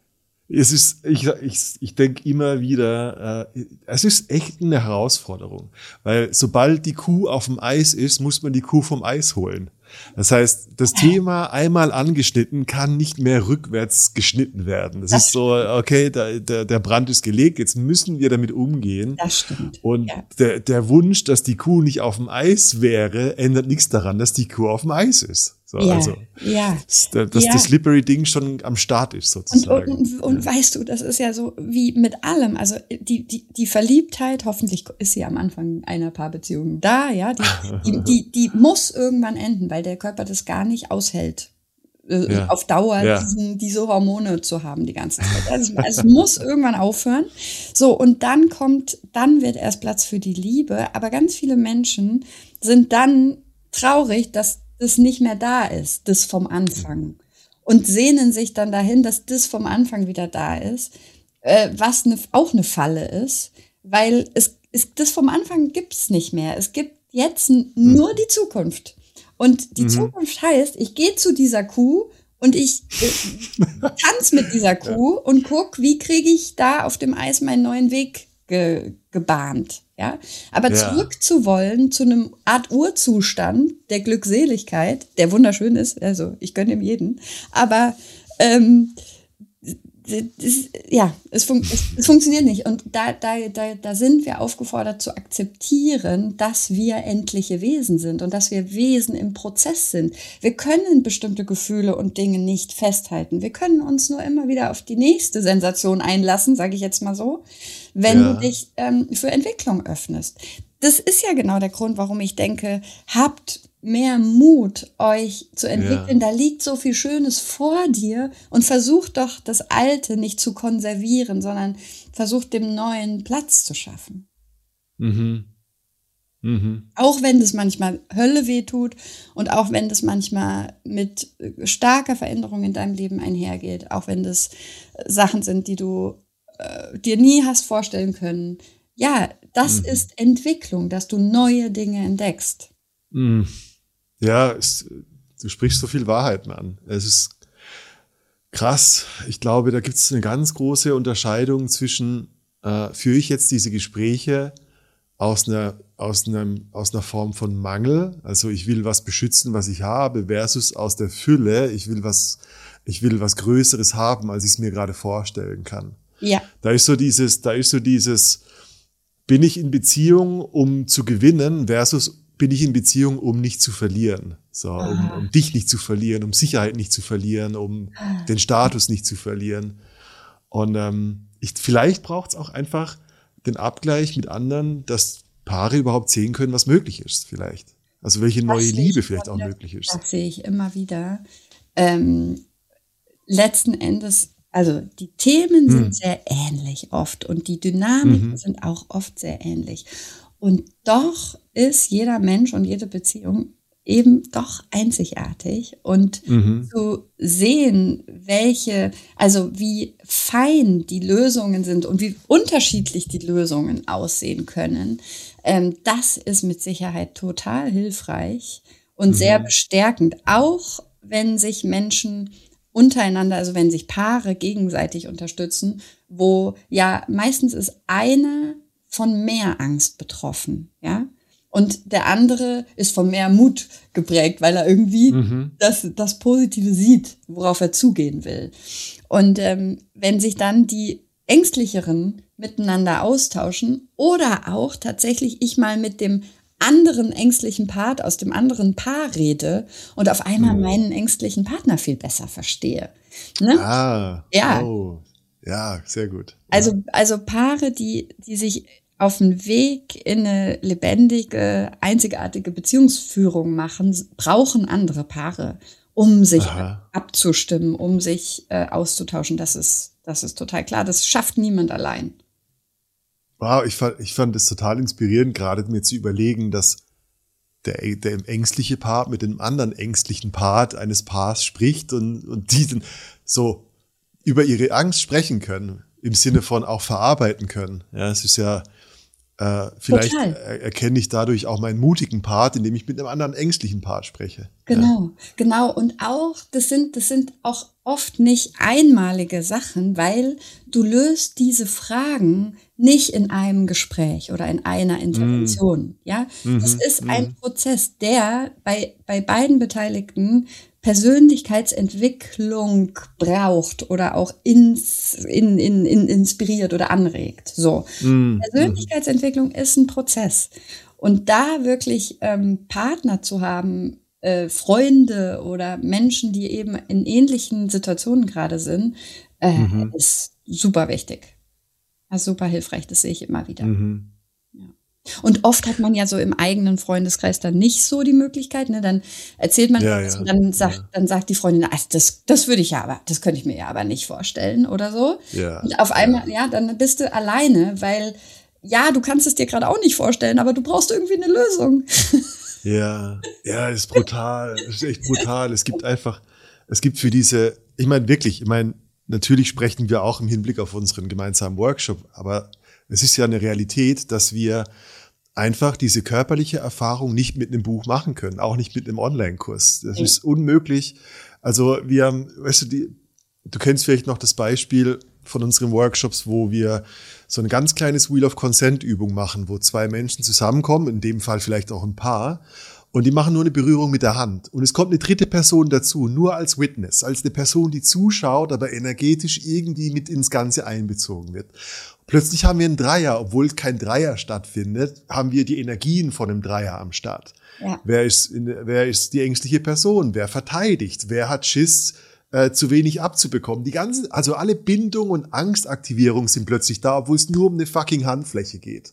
Es ist, ich, ich, ich denke immer wieder, äh, es ist echt eine Herausforderung, weil sobald die Kuh auf dem Eis ist, muss man die Kuh vom Eis holen. Das heißt, das Thema einmal angeschnitten kann nicht mehr rückwärts geschnitten werden. Das ist so, okay, der, der, der Brand ist gelegt, jetzt müssen wir damit umgehen. Das stimmt. Und Ja. der, der Wunsch, dass die Kuh nicht auf dem Eis wäre, ändert nichts daran, dass die Kuh auf dem Eis ist. So, Ja, also, ja. dass, dass Ja. das Slippery-Ding schon am Start ist, Und, sozusagen. und, und weißt du, das ist ja so wie mit allem. Also die, die, die Verliebtheit, hoffentlich ist sie am Anfang einer Paarbeziehung da, ja, die, die, die, die muss irgendwann enden, weil der Körper das gar nicht aushält, äh, Ja. auf Dauer Ja. diesen, diese Hormone zu haben die ganze Zeit. Also, es muss irgendwann aufhören. So, und dann kommt, dann wird erst Platz für die Liebe. Aber ganz viele Menschen sind dann traurig, dass das nicht mehr da ist, das vom Anfang. Und sehnen sich dann dahin, dass das vom Anfang wieder da ist, äh, was ne, auch eine Falle ist, weil es, es das vom Anfang gibt's nicht mehr. Es gibt jetzt n- nur die Zukunft. Und die Mhm. Zukunft heißt, ich gehe zu dieser Kuh und ich äh, tanze mit dieser Kuh und guck, wie kriege ich da auf dem Eis meinen neuen Weg ge gebahnt. Ja? Aber Ja. zurück zu wollen zu einem Art Urzustand der Glückseligkeit, der wunderschön ist, also ich gönne ihm jeden, aber ähm, das, ja, es, fun es, es funktioniert nicht. Und da, da, da, da sind wir aufgefordert zu akzeptieren, dass wir endliche Wesen sind und dass wir Wesen im Prozess sind. Wir können bestimmte Gefühle und Dinge nicht festhalten. Wir können uns nur immer wieder auf die nächste Sensation einlassen, sage ich jetzt mal so, wenn Ja. du dich ähm, für Entwicklung öffnest. Das ist ja genau der Grund, warum ich denke, habt mehr Mut, euch zu entwickeln. Ja. Da liegt so viel Schönes vor dir und versucht doch, das Alte nicht zu konservieren, sondern versucht, dem Neuen Platz zu schaffen. Mhm. Mhm. Auch wenn das manchmal Hölle wehtut und auch wenn das manchmal mit starker Veränderung in deinem Leben einhergeht, auch wenn das Sachen sind, die du äh, dir nie hast vorstellen können. Ja, das Mhm. ist Entwicklung, dass du neue Dinge entdeckst. Mhm. Ja, es, du sprichst so viel Wahrheiten an. Es ist krass. Ich glaube, da gibt es eine ganz große Unterscheidung zwischen, äh, führe ich jetzt diese Gespräche aus einer, aus, einem, aus einer Form von Mangel, also ich will was beschützen, was ich habe, versus aus der Fülle, ich will was, ich will was Größeres haben, als ich es mir gerade vorstellen kann. Ja. Da ist so dieses, da ist so dieses, bin ich in Beziehung, um zu gewinnen, versus bin ich in Beziehung, um nicht zu verlieren. So, um, um dich nicht zu verlieren, um Sicherheit nicht zu verlieren, um den Status nicht zu verlieren. Und ähm, ich, vielleicht braucht es auch einfach den Abgleich mit anderen, dass Paare überhaupt sehen können, was möglich ist, vielleicht. Also welche Das neue sehe Liebe ich vielleicht immer auch wieder. möglich ist. Das sehe ich immer wieder. Ähm, letzten Endes, also die Themen Hm. sind sehr ähnlich oft und die Dynamiken Mhm. sind auch oft sehr ähnlich. Und doch ist jeder Mensch und jede Beziehung eben doch einzigartig. Und Mhm. zu sehen, welche, also wie fein die Lösungen sind und wie unterschiedlich die Lösungen aussehen können, ähm, das ist mit Sicherheit total hilfreich und sehr Mhm. bestärkend, auch wenn sich Menschen untereinander, also wenn sich Paare gegenseitig unterstützen, wo ja meistens ist einer von mehr Angst betroffen, ja, und der andere ist von mehr Mut geprägt, weil er irgendwie Mhm. das, das Positive sieht, worauf er zugehen will. Und ähm, wenn sich dann die Ängstlicheren miteinander austauschen oder auch tatsächlich ich mal mit dem anderen ängstlichen Part aus dem anderen Paar rede und auf einmal Mhm. meinen ängstlichen Partner viel besser verstehe. Ne? Ah, Ja, oh, ja, sehr gut. also, also Paare, die, die sich auf den Weg in eine lebendige, einzigartige Beziehungsführung machen, brauchen andere Paare, um sich Aha. abzustimmen, um sich äh, auszutauschen. Das ist, das ist total klar. Das schafft niemand allein. Wow, ich fand, ich fand es total inspirierend, gerade mir zu überlegen, dass der, der ängstliche Part mit dem anderen ängstlichen Part eines Paars spricht und, und die dann so über ihre Angst sprechen können, im Sinne von auch verarbeiten können. Ja, es ist ja, äh, vielleicht Total. er, erkenne ich dadurch auch meinen mutigen Part, indem ich mit einem anderen ängstlichen Part spreche. Genau, genau. Und auch, das sind, das sind auch oft nicht einmalige Sachen, weil du löst diese Fragen nicht in einem Gespräch oder in einer Intervention. Ja, das Mhm. ist ein Mhm. Prozess, der bei, bei beiden Beteiligten Persönlichkeitsentwicklung braucht oder auch ins, in, in, in, inspiriert oder anregt. So. Mhm. Persönlichkeitsentwicklung ist ein Prozess. Und da wirklich ähm, Partner zu haben, äh, Freunde oder Menschen, die eben in ähnlichen Situationen gerade sind, äh, Mhm. ist super wichtig. Also super hilfreich, das sehe ich immer wieder. Mhm. Und oft hat man ja so im eigenen Freundeskreis dann nicht so die Möglichkeit, ne? Dann erzählt man Ja, was ja, und dann sagt, ja. dann sagt die Freundin, ah, das, das würde ich ja aber, das könnte ich mir ja aber nicht vorstellen oder so. Ja, Und auf einmal, ja, dann bist du alleine, weil, ja, du kannst es dir gerade auch nicht vorstellen, aber du brauchst irgendwie eine Lösung. Ja, ja, ist brutal. Das ist echt brutal. Es gibt einfach, es gibt für diese, ich meine wirklich, ich meine, natürlich sprechen wir auch im Hinblick auf unseren gemeinsamen Workshop, aber es ist ja eine Realität, dass wir einfach diese körperliche Erfahrung nicht mit einem Buch machen können, auch nicht mit einem Online-Kurs. Das ist unmöglich. Also wir haben, weißt du, die, du kennst vielleicht noch das Beispiel von unseren Workshops, wo wir so ein ganz kleines Wheel of Consent-Übung machen, wo zwei Menschen zusammenkommen, in dem Fall vielleicht auch ein Paar, und die machen nur eine Berührung mit der Hand. Und es kommt eine dritte Person dazu, nur als Witness, als eine Person, die zuschaut, aber energetisch irgendwie mit ins Ganze einbezogen wird. Plötzlich haben wir einen Dreier, obwohl kein Dreier stattfindet, haben wir die Energien von einem Dreier am Start. Ja. Wer ist, wer ist die ängstliche Person? Wer verteidigt? Wer hat Schiss, äh, zu wenig abzubekommen? Die ganzen, also alle Bindung und Angstaktivierung sind plötzlich da, obwohl es nur um eine fucking Handfläche geht.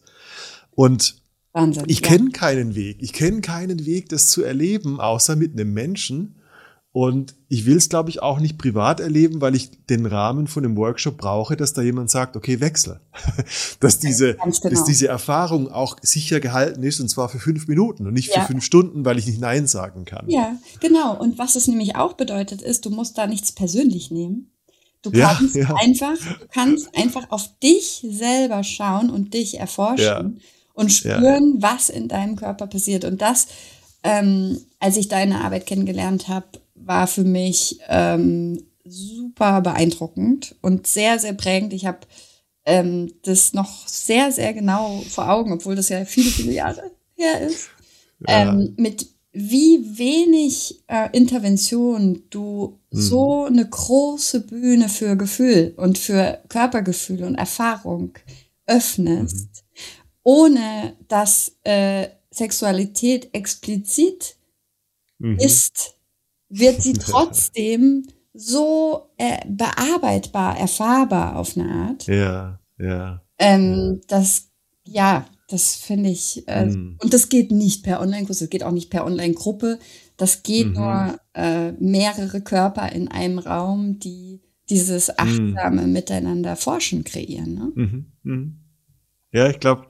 Und Wahnsinn. ich ja. kenne keinen Weg. Ich kenne keinen Weg, das zu erleben, außer mit einem Menschen. Und ich will es, glaube ich, auch nicht privat erleben, weil ich den Rahmen von einem Workshop brauche, dass da jemand sagt, okay, wechsle. dass diese, Ganz genau. dass diese Erfahrung auch sicher gehalten ist, und zwar für fünf Minuten und nicht Ja. für fünf Stunden, weil ich nicht Nein sagen kann. Ja, genau. Und was es nämlich auch bedeutet, ist, du musst da nichts persönlich nehmen. Du Ja, kannst ja. einfach, du kannst einfach auf dich selber schauen und dich erforschen Ja. und Ja, spüren, was in deinem Körper passiert. Und das, ähm, als ich deine Arbeit kennengelernt habe, war für mich ähm, super beeindruckend und sehr, sehr prägend. Ich habe ähm, das noch sehr, sehr genau vor Augen, obwohl das ja viele, viele Jahre her ist. Ja. Ähm, mit wie wenig äh, Intervention du Mhm. so eine große Bühne für Gefühl und für Körpergefühl und Erfahrung öffnest, ohne dass äh, Sexualität explizit Mhm. ist, wird sie trotzdem so äh, bearbeitbar, erfahrbar auf eine Art, Ja, ja. ähm, dass, ja, das finde ich, äh, Mhm. und das geht nicht per Online-Kurs, das geht auch nicht per Online-Gruppe. Das geht Mhm. nur äh, mehrere Körper in einem Raum, die dieses Mhm. achtsame Miteinander forschen kreieren. Ne? Mhm. Mhm. Ja, ich glaube,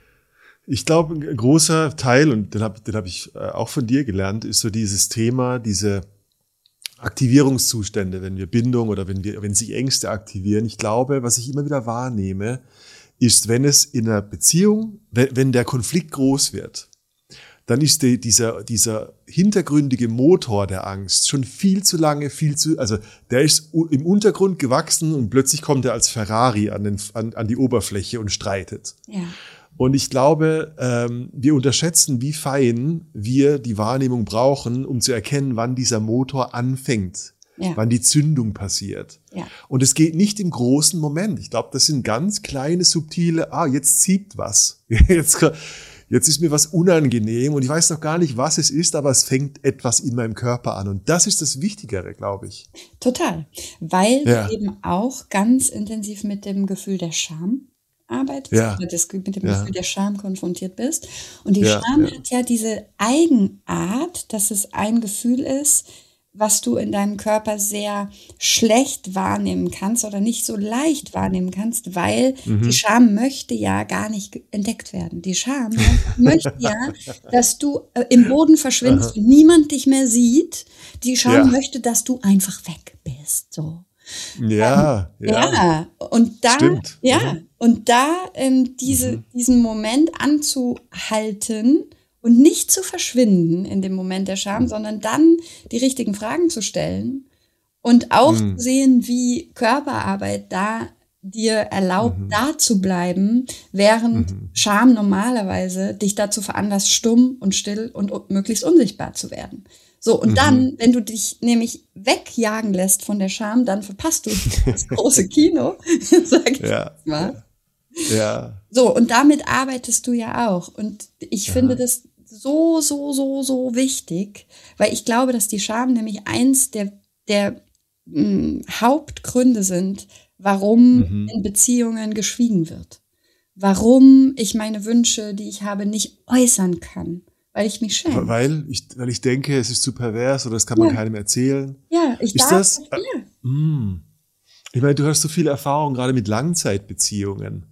ich glaube, ein großer Teil, und den habe den hab ich äh, auch von dir gelernt, ist so dieses Thema, diese Aktivierungszustände, wenn wir Bindung oder wenn wir, wenn sich Ängste aktivieren. Ich glaube, was ich immer wieder wahrnehme, ist, wenn es in einer Beziehung, wenn, wenn der Konflikt groß wird, dann ist die, dieser, dieser hintergründige Motor der Angst schon viel zu lange, viel zu, also der ist u- im Untergrund gewachsen und plötzlich kommt er als Ferrari an, den, an, an die Oberfläche und streitet. Ja. Und ich glaube, ähm, wir unterschätzen, wie fein wir die Wahrnehmung brauchen, um zu erkennen, wann dieser Motor anfängt, Ja. wann die Zündung passiert. Ja. Und es geht nicht im großen Moment. Ich glaube, das sind ganz kleine, subtile, ah, jetzt zieht was. Jetzt, jetzt ist mir was unangenehm und ich weiß noch gar nicht, was es ist, aber es fängt etwas in meinem Körper an. Und das ist das Wichtigere, glaube ich. Total. Weil Ja. du eben auch ganz intensiv mit dem Gefühl der Scham arbeitest, Ja. oder das, mit dem Ja. Gefühl der Scham konfrontiert bist. Und die Ja, Scham ja. hat ja diese Eigenart, dass es ein Gefühl ist, was du in deinem Körper sehr schlecht wahrnehmen kannst oder nicht so leicht wahrnehmen kannst, weil Mhm. die Scham möchte ja gar nicht ge- entdeckt werden. Die Scham möchte ja, dass du äh, im Boden verschwindest und niemand dich mehr sieht. Die Scham Ja. möchte, dass du einfach weg bist. So. Ja, ja. Ja, und da, Stimmt. ja, Mhm. und da ähm, diese, diesen Moment anzuhalten und nicht zu verschwinden in dem Moment der Scham, sondern dann die richtigen Fragen zu stellen und auch Mhm. zu sehen, wie Körperarbeit da dir erlaubt, da zu bleiben, während Scham normalerweise dich dazu veranlasst, stumm und still und u- möglichst unsichtbar zu werden. So, und dann, wenn du dich nämlich wegjagen lässt von der Scham, dann verpasst du das große Kino, sag ich Ja. jetzt mal. Ja. So, und damit arbeitest du ja auch. Und ich finde das so, so, so, so wichtig, weil ich glaube, dass die Scham nämlich eins der, der mh, Hauptgründe sind, warum Mhm. in Beziehungen geschwiegen wird. Warum ich meine Wünsche, die ich habe, nicht äußern kann, weil ich mich schäme. Weil ich, weil ich denke, es ist zu pervers oder das kann man Ja. keinem erzählen. Ja, ich Ist darf das- nicht mehr. Mm. Ich meine, du hast so viel Erfahrung gerade mit Langzeitbeziehungen.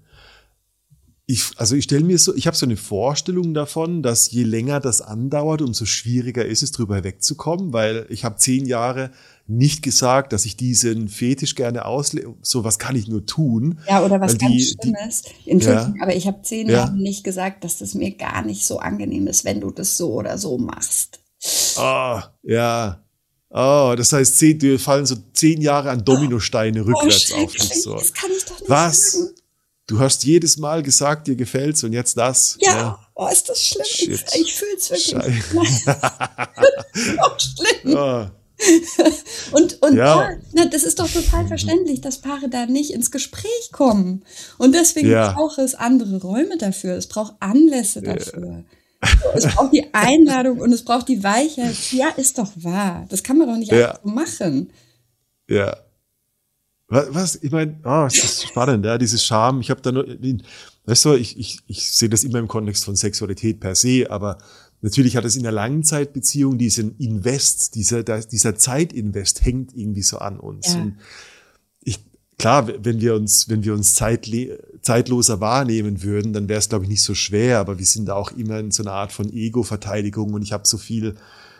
Ich, also ich stelle mir so, ich habe so eine Vorstellung davon, dass je länger das andauert, umso schwieriger ist es, drüber wegzukommen, weil ich habe zehn Jahre nicht gesagt, dass ich diesen Fetisch gerne auslebe. So was kann ich nur tun. Ja, oder was Weil ganz die- Schlimmes. Entschuldigung, Ja. aber ich habe zehn Ja. Jahre nicht gesagt, dass das mir gar nicht so angenehm ist, wenn du das so oder so machst. Ah, ja. Oh, das heißt, zehn, dir fallen so zehn Jahre an Dominosteine rückwärts auf dich. schrecklich, So. das kann ich doch nicht Was? sagen. Du hast jedes Mal gesagt, dir gefällt's und jetzt das. Ja, oh, ist das schlimm. Shit. Ich, ich fühle es wirklich. Scheiße. Auch schlimm. Ah, Und, und Ja. da, na, das ist doch total verständlich, dass Paare da nicht ins Gespräch kommen. Und deswegen Ja. braucht es andere Räume dafür. Es braucht Anlässe dafür. So, es braucht die Einladung und es braucht die Weichheit. Ja, ist doch wahr. Das kann man doch nicht Ja. einfach so machen. ja. Was, was ich meine, oh, es ist spannend, ja, dieses Scham. Ich habe da nur, weißt du, ich, ich, ich sehe das immer im Kontext von Sexualität per se, aber natürlich hat es in der Langzeitbeziehung diesen Invest, dieser, dieser Zeitinvest hängt irgendwie so an uns. Ja. Und ich, klar, wenn wir uns, wenn wir uns zeitle, zeitloser wahrnehmen würden, dann wäre es, glaube ich, nicht so schwer, aber wir sind da auch immer in so einer Art von Ego-Verteidigung und ich habe so viel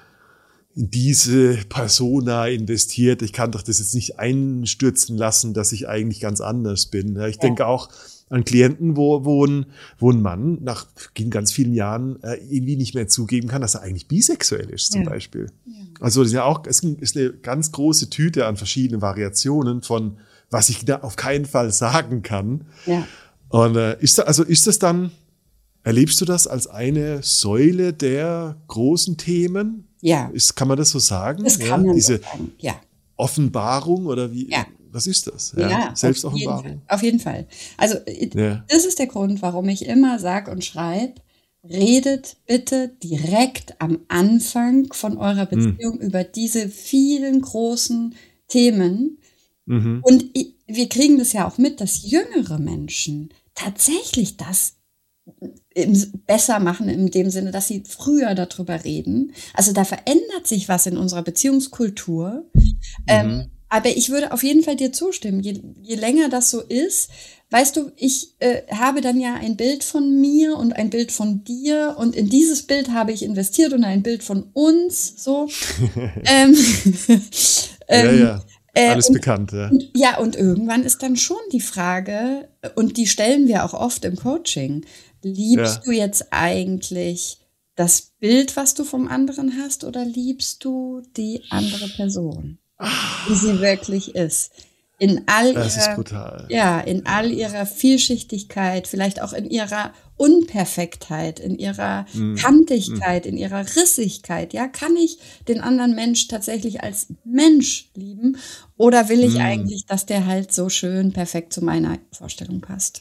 in diese Persona investiert. Ich kann doch das jetzt nicht einstürzen lassen, dass ich eigentlich ganz anders bin. Ja, ich Ja. denke auch an Klienten, wo, wo, ein, wo ein Mann nach ganz vielen Jahren äh, irgendwie nicht mehr zugeben kann, dass er eigentlich bisexuell ist, zum Ja. Beispiel. Also das ist ja auch, es ist eine ganz große Tüte an verschiedenen Variationen von, was ich da auf keinen Fall sagen kann. Ja. Und äh, ist da, also ist das dann, erlebst du das als eine Säule der großen Themen? Ja, Ist, kann man das so sagen? das ja, kann man diese so sagen. Ja. Offenbarung oder wie? Ja. Was ist das? Ja, auf jeden, Selbstoffenbarung. Fall. auf jeden Fall. Also äh, Ja. das ist der Grund, warum ich immer sag und schreibe, redet bitte direkt am Anfang von eurer Beziehung über diese vielen großen Themen. Mhm. Und i- wir kriegen das ja auch mit, dass jüngere Menschen tatsächlich das besser machen in dem Sinne, dass sie früher darüber reden. Also da verändert sich was in unserer Beziehungskultur. Mhm. Ähm, aber ich würde auf jeden Fall dir zustimmen. Je, je länger das so ist, weißt du, ich äh, habe dann ja ein Bild von mir und ein Bild von dir und in dieses Bild habe ich investiert und ein Bild von uns, so. ähm, ähm, ja, ja. Alles äh, und, bekannt, ja. Und, ja, und irgendwann ist dann schon die Frage, und die stellen wir auch oft im Coaching, liebst ja. du jetzt eigentlich das Bild, was du vom anderen hast, oder liebst du die andere Person, wie sie wirklich ist? In all das ihrer, ist brutal. Ja, in all ihrer Vielschichtigkeit, vielleicht auch in ihrer Unperfektheit, in ihrer mm. Kantigkeit, mm. in ihrer Rissigkeit. Ja, kann ich den anderen Mensch tatsächlich als Mensch lieben? Oder will ich mm. eigentlich, dass der halt so schön perfekt zu meiner Vorstellung passt?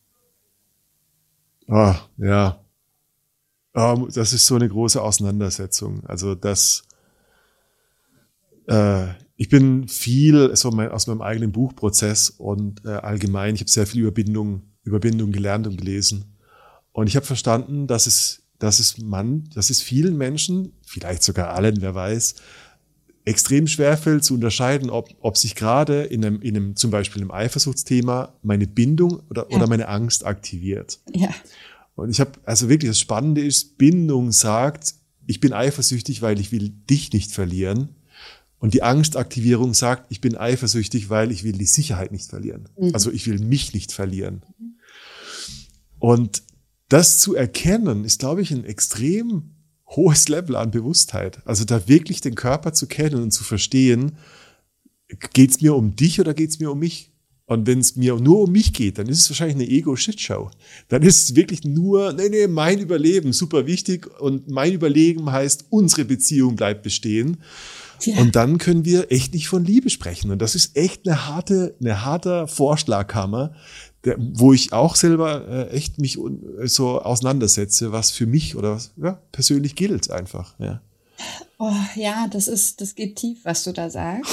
Ah, ja. Oh, das ist so eine große Auseinandersetzung. Also das, äh, ich bin viel so mein, aus meinem eigenen Buchprozess und äh, allgemein, ich habe sehr viel über Bindung, über Bindung gelernt und gelesen. Und ich habe verstanden, dass es, dass es man, dass es vielen Menschen, vielleicht sogar allen, wer weiß, extrem schwerfällt zu unterscheiden, ob, ob sich gerade in einem, in einem, zum Beispiel einem Eifersuchtsthema meine Bindung oder, ja. oder meine Angst aktiviert. Ja. Und ich habe, also wirklich das Spannende ist, Bindung sagt, ich bin eifersüchtig, weil ich will dich nicht verlieren. Und die Angstaktivierung sagt, ich bin eifersüchtig, weil ich will die Sicherheit nicht verlieren. Mhm. Also ich will mich nicht verlieren. Mhm. Und das zu erkennen, ist, glaube ich, ein extrem hohes Level an Bewusstheit. Also da wirklich den Körper zu kennen und zu verstehen, geht's mir um dich oder geht's mir um mich? Und wenn es mir nur um mich geht, dann ist es wahrscheinlich eine Ego-Shitshow. Dann ist es wirklich nur, nee, nee, mein Überleben, super wichtig. Und mein Überleben heißt, unsere Beziehung bleibt bestehen. Ja. Und dann können wir echt nicht von Liebe sprechen. Und das ist echt eine harte, eine harter Vorschlaghammer, der, wo ich auch selber äh, echt mich un, so auseinandersetze, was für mich oder was ja, persönlich gilt einfach. Ja. Oh, ja, das ist, das geht tief, was du da sagst.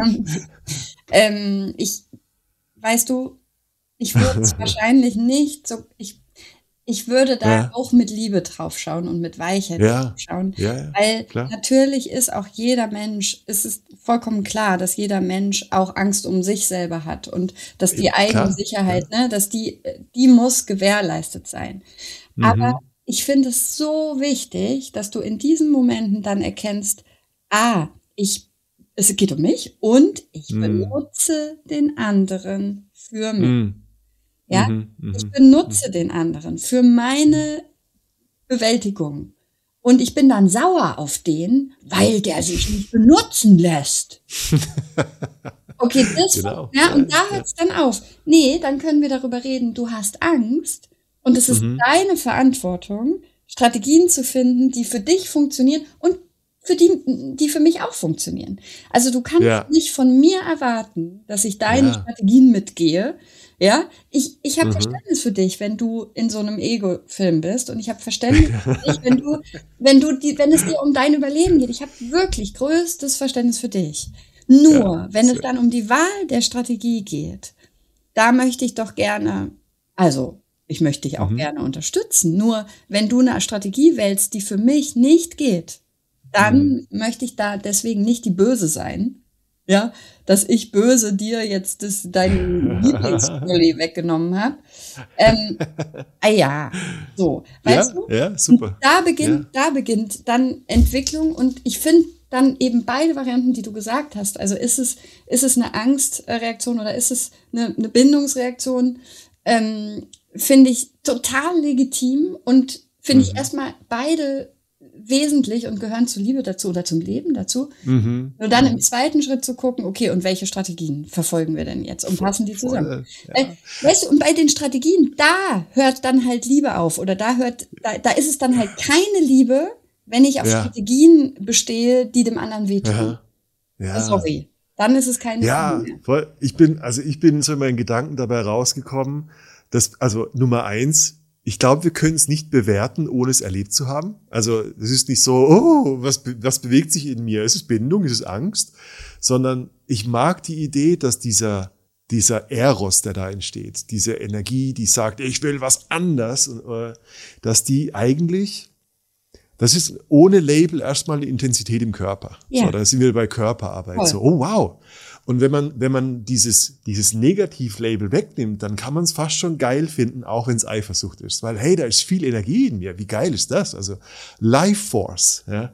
ähm, ich, weißt du, ich würde es wahrscheinlich nicht so, ich Ich würde da ja. auch mit Liebe drauf schauen und mit Weichheit ja. drauf schauen, ja, ja, weil klar. natürlich ist auch jeder Mensch, es ist vollkommen klar, dass jeder Mensch auch Angst um sich selber hat und dass die eigene klar. Sicherheit, ja. ne, dass die, die muss gewährleistet sein. Mhm. Aber ich finde es so wichtig, dass du in diesen Momenten dann erkennst, ah, ich, es geht um mich und ich mhm. benutze den anderen für mich. Mhm. Ja, mhm, ich benutze mhm. den anderen für meine Bewältigung. Und ich bin dann sauer auf den, weil der sich nicht benutzen lässt. Okay, das, genau. ja, ja, und da ja. hört es dann auf. Nee, dann können wir darüber reden, du hast Angst und es ist Mhm. deine Verantwortung, Strategien zu finden, die für dich funktionieren und für die, die für mich auch funktionieren. Also du kannst Ja. nicht von mir erwarten, dass ich deine Ja. Strategien mitgehe. Ja, ich, ich habe Mhm. Verständnis für dich, wenn du in so einem Ego-Film bist, und ich habe Verständnis für dich, wenn du, wenn du die, wenn es dir um dein Überleben geht. Ich habe wirklich größtes Verständnis für dich. Nur, Ja, wenn es sehr. dann um die Wahl der Strategie geht, da möchte ich doch gerne, also ich möchte dich auch Mhm. gerne unterstützen. Nur, wenn du eine Strategie wählst, die für mich nicht geht, dann Mhm. möchte ich da deswegen nicht die Böse sein. Ja, dass ich böse dir jetzt das, dein Lieblingsvolley weggenommen habe. Ähm, ah ja, so, weißt Ja, du? ja, super. Da beginnt, Ja. da beginnt dann Entwicklung, und ich finde dann eben beide Varianten, die du gesagt hast. Also ist es, ist es eine Angstreaktion oder ist es eine, eine Bindungsreaktion? Ähm, finde ich total legitim und finde Mhm. ich erstmal beide wesentlich und gehören zur Liebe dazu oder zum Leben dazu. Mhm. Und dann im zweiten Schritt zu gucken, okay, und welche Strategien verfolgen wir denn jetzt und passen die zusammen? Voll, Weil, ja. weißt du, und bei den Strategien, da hört dann halt Liebe auf, oder da hört, da, da ist es dann halt keine Liebe, wenn ich auf Ja. Strategien bestehe, die dem anderen wehtun. Ja. Ja. Sorry. Dann ist es keine Ja, Liebe mehr. voll. Ich bin, also ich bin so in meinen Gedanken dabei rausgekommen, dass, also Nummer eins, ich glaube, wir können es nicht bewerten, ohne es erlebt zu haben. Also es ist nicht so, oh, was, be- was bewegt sich in mir? Ist es Bindung? Ist es Angst? Sondern ich mag die Idee, dass dieser, dieser Eros, der da entsteht, diese Energie, die sagt, ich will was anders, dass die eigentlich, das ist ohne Label erstmal eine Intensität im Körper. Ja. So, da sind wir bei Körperarbeit. Voll. So, oh wow. Und wenn man, wenn man dieses, dieses Negativ-Label wegnimmt, dann kann man es fast schon geil finden, auch wenn es Eifersucht ist. Weil, hey, da ist viel Energie in mir. Wie geil ist das? Also, Life Force, ja.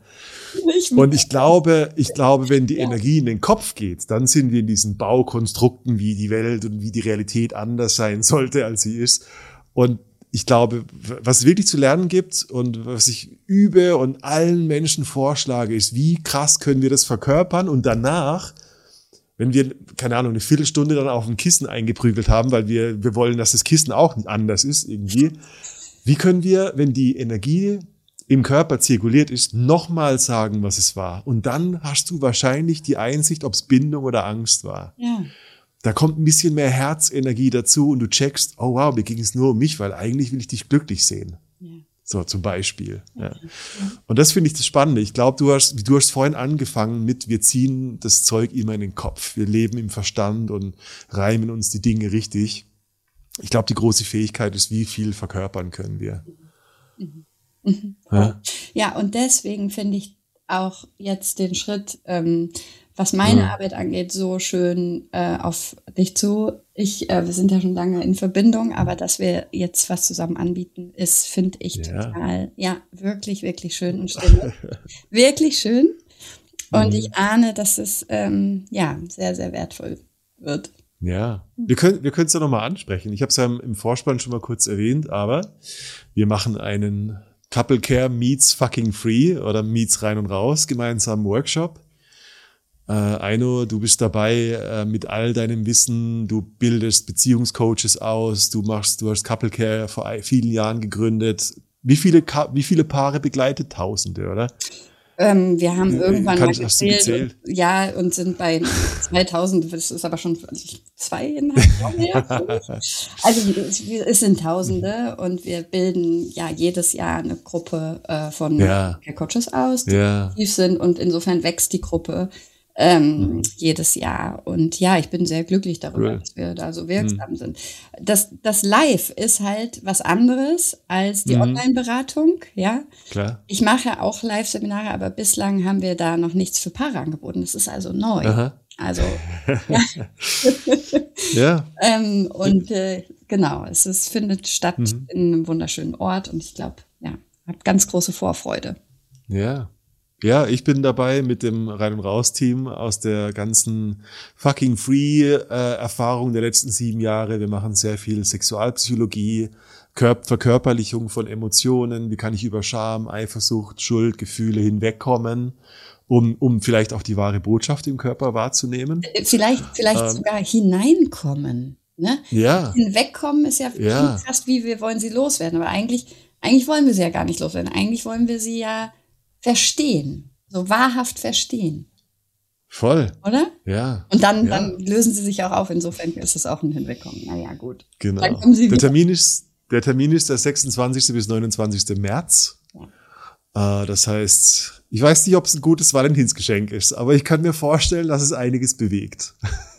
Und ich glaube, ich glaube, wenn die ja. Energie in den Kopf geht, dann sind wir in diesen Baukonstrukten, wie die Welt und wie die Realität anders sein sollte, als sie ist. Und ich glaube, was es wirklich zu lernen gibt und was ich übe und allen Menschen vorschlage, ist, wie krass können wir das verkörpern und danach, wenn wir, keine Ahnung, eine Viertelstunde dann auf ein Kissen eingeprügelt haben, weil wir, wir wollen, dass das Kissen auch anders ist irgendwie. Wie können wir, wenn die Energie im Körper zirkuliert ist, nochmal sagen, was es war? Und dann hast du wahrscheinlich die Einsicht, ob es Bindung oder Angst war. Ja. Da kommt ein bisschen mehr Herzenergie dazu und du checkst, oh wow, mir ging es nur um mich, weil eigentlich will ich dich glücklich sehen. Ja. So zum Beispiel. Ja. Und das finde ich das Spannende. Ich glaube, du hast, du hast vorhin angefangen mit, wir ziehen das Zeug immer in den Kopf. Wir leben im Verstand und reimen uns die Dinge richtig. Ich glaube, die große Fähigkeit ist, wie viel verkörpern können wir. Mhm. Mhm. Ja? Ja, und deswegen finde ich auch jetzt den Schritt, ähm, was meine ja. Arbeit angeht, so schön äh, auf dich zu. Ich, äh, wir sind ja schon lange in Verbindung, aber dass wir jetzt was zusammen anbieten, ist, finde ich ja. total, ja, wirklich, wirklich schön und stimmig. Wirklich schön. Und mhm. ich ahne, dass es, ähm, ja, sehr, sehr wertvoll wird. Ja, wir können wir können es ja nochmal ansprechen. Ich habe es ja im, im Vorspann schon mal kurz erwähnt, aber wir machen einen Couple Care meets fucking free oder meets rein und raus gemeinsamen Workshop. Äh, Aino, du bist dabei äh, mit all deinem Wissen, du bildest Beziehungscoaches aus, du machst, du hast Couple Care vor vielen Jahren gegründet. Wie viele, wie viele Paare begleitet? Tausende, oder? Ähm, wir haben irgendwann Kann, mal gezählt, gezählt? Und, ja, und sind bei zweitausend, das ist aber schon zweieinhalb Jahre her. Also es sind Tausende und wir bilden ja jedes Jahr eine Gruppe äh, von ja. Coaches aus, die ja. aktiv sind und insofern wächst die Gruppe ähm, mhm. jedes Jahr. Und ja, ich bin sehr glücklich darüber, cool. dass wir da so wirksam mhm. sind. Das, das Live ist halt was anderes als die mhm. Online-Beratung, ja. Klar. Ich mache auch Live-Seminare, aber bislang haben wir da noch nichts für Paare angeboten. Das ist also neu. Aha. Also, ja. ja. ähm, und äh, genau, es ist, findet statt mhm. in einem wunderschönen Ort und ich glaube, ja, habe ganz große Vorfreude. Ja. Ja, ich bin dabei mit dem Rein- und Raus-Team aus der ganzen fucking Free-Erfahrung der letzten sieben Jahre. Wir machen sehr viel Sexualpsychologie, Kör- Verkörperlichung von Emotionen. Wie kann ich über Scham, Eifersucht, Schuld, Gefühle hinwegkommen, um, um vielleicht auch die wahre Botschaft im Körper wahrzunehmen. Vielleicht, vielleicht ähm, sogar hineinkommen. Ne? Ja. Hinwegkommen ist ja, ja fast wie wir wollen sie loswerden. Aber eigentlich, eigentlich wollen wir sie ja gar nicht loswerden. Eigentlich wollen wir sie ja verstehen, so wahrhaft verstehen. Voll. Oder? Ja. Und dann, ja. dann lösen sie sich auch auf. Insofern ist es auch ein Hinwegkommen. Naja, gut. Genau. Dann kommen sie der, Termin ist, der Termin ist der sechsundzwanzigsten bis neunundzwanzigsten März. Ja. Äh, das heißt, ich weiß nicht, ob es ein gutes Valentinsgeschenk ist, aber ich kann mir vorstellen, dass es einiges bewegt.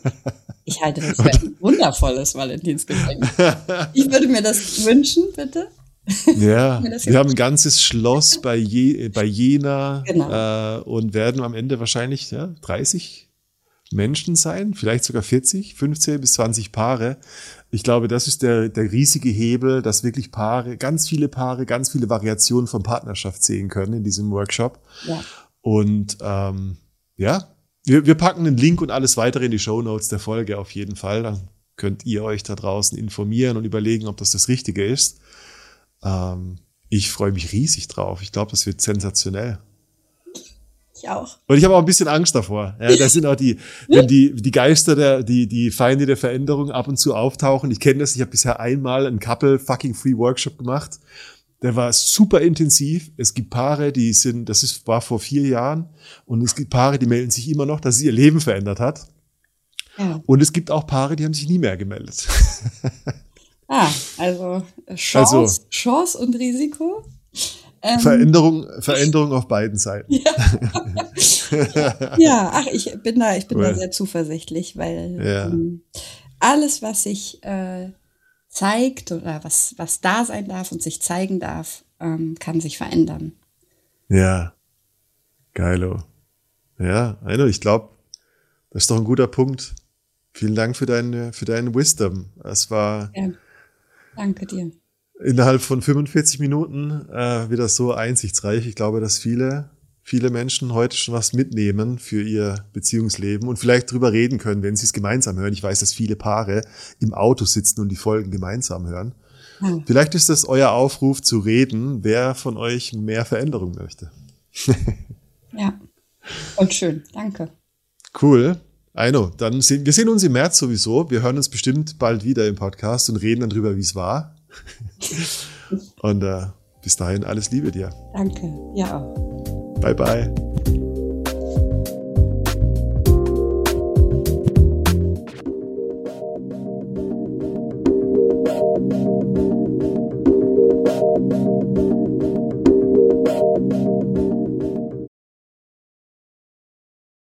Ich halte das für ein wundervolles Valentinsgeschenk. Ich würde mir das wünschen, bitte. Ja, wir haben ein ganzes Schloss bei, Je, bei Jena genau. äh, und werden am Ende wahrscheinlich ja, dreißig Menschen sein, vielleicht sogar vierzig, fünfzehn bis zwanzig Paare. Ich glaube, das ist der, der riesige Hebel, dass wirklich Paare, ganz viele Paare, ganz viele Variationen von Partnerschaft sehen können in diesem Workshop. Ja. Und ähm, ja, wir, wir packen einen Link und alles weitere in die Shownotes der Folge auf jeden Fall. Dann könnt ihr euch da draußen informieren und überlegen, ob das das Richtige ist. Ähm, ich freue mich riesig drauf. Ich glaube, das wird sensationell. Ich auch. Und ich habe auch ein bisschen Angst davor. Ja, das sind auch die, wenn die, die Geister der, die, die Feinde der Veränderung ab und zu auftauchen. Ich kenne das. Ich habe bisher einmal einen Couple fucking Free Workshop gemacht. Der war super intensiv. Es gibt Paare, die sind, das ist, war vor vier Jahren. Und es gibt Paare, die melden sich immer noch, dass sie ihr Leben verändert hat. Ja. Und es gibt auch Paare, die haben sich nie mehr gemeldet. Ah, also Chance, also, Chance und Risiko. Ähm, Veränderung, Veränderung auf beiden Seiten. Ja, ja ach, ich bin da, ich bin well. da sehr zuversichtlich, weil ja. ähm, alles, was sich äh, zeigt oder was, was da sein darf und sich zeigen darf, ähm, kann sich verändern. Ja, geilo. Ja, Aino, ich glaube, das ist doch ein guter Punkt. Vielen Dank für deine, für deinen Wisdom. Es war Ja, danke dir. innerhalb von fünfundvierzig Minuten äh, wieder so einsichtsreich. Ich glaube, dass viele, viele Menschen heute schon was mitnehmen für ihr Beziehungsleben und vielleicht drüber reden können, wenn sie es gemeinsam hören. Ich weiß, dass viele Paare im Auto sitzen und die Folgen gemeinsam hören. Ja. Vielleicht ist das euer Aufruf zu reden, wer von euch mehr Veränderung möchte. Ja, und schön, danke. Cool. Aino, dann sehen wir sehen uns im März sowieso. Wir hören uns bestimmt bald wieder im Podcast und reden dann drüber, wie es war. Und äh, bis dahin alles Liebe dir. Danke, ja auch. Bye, bye.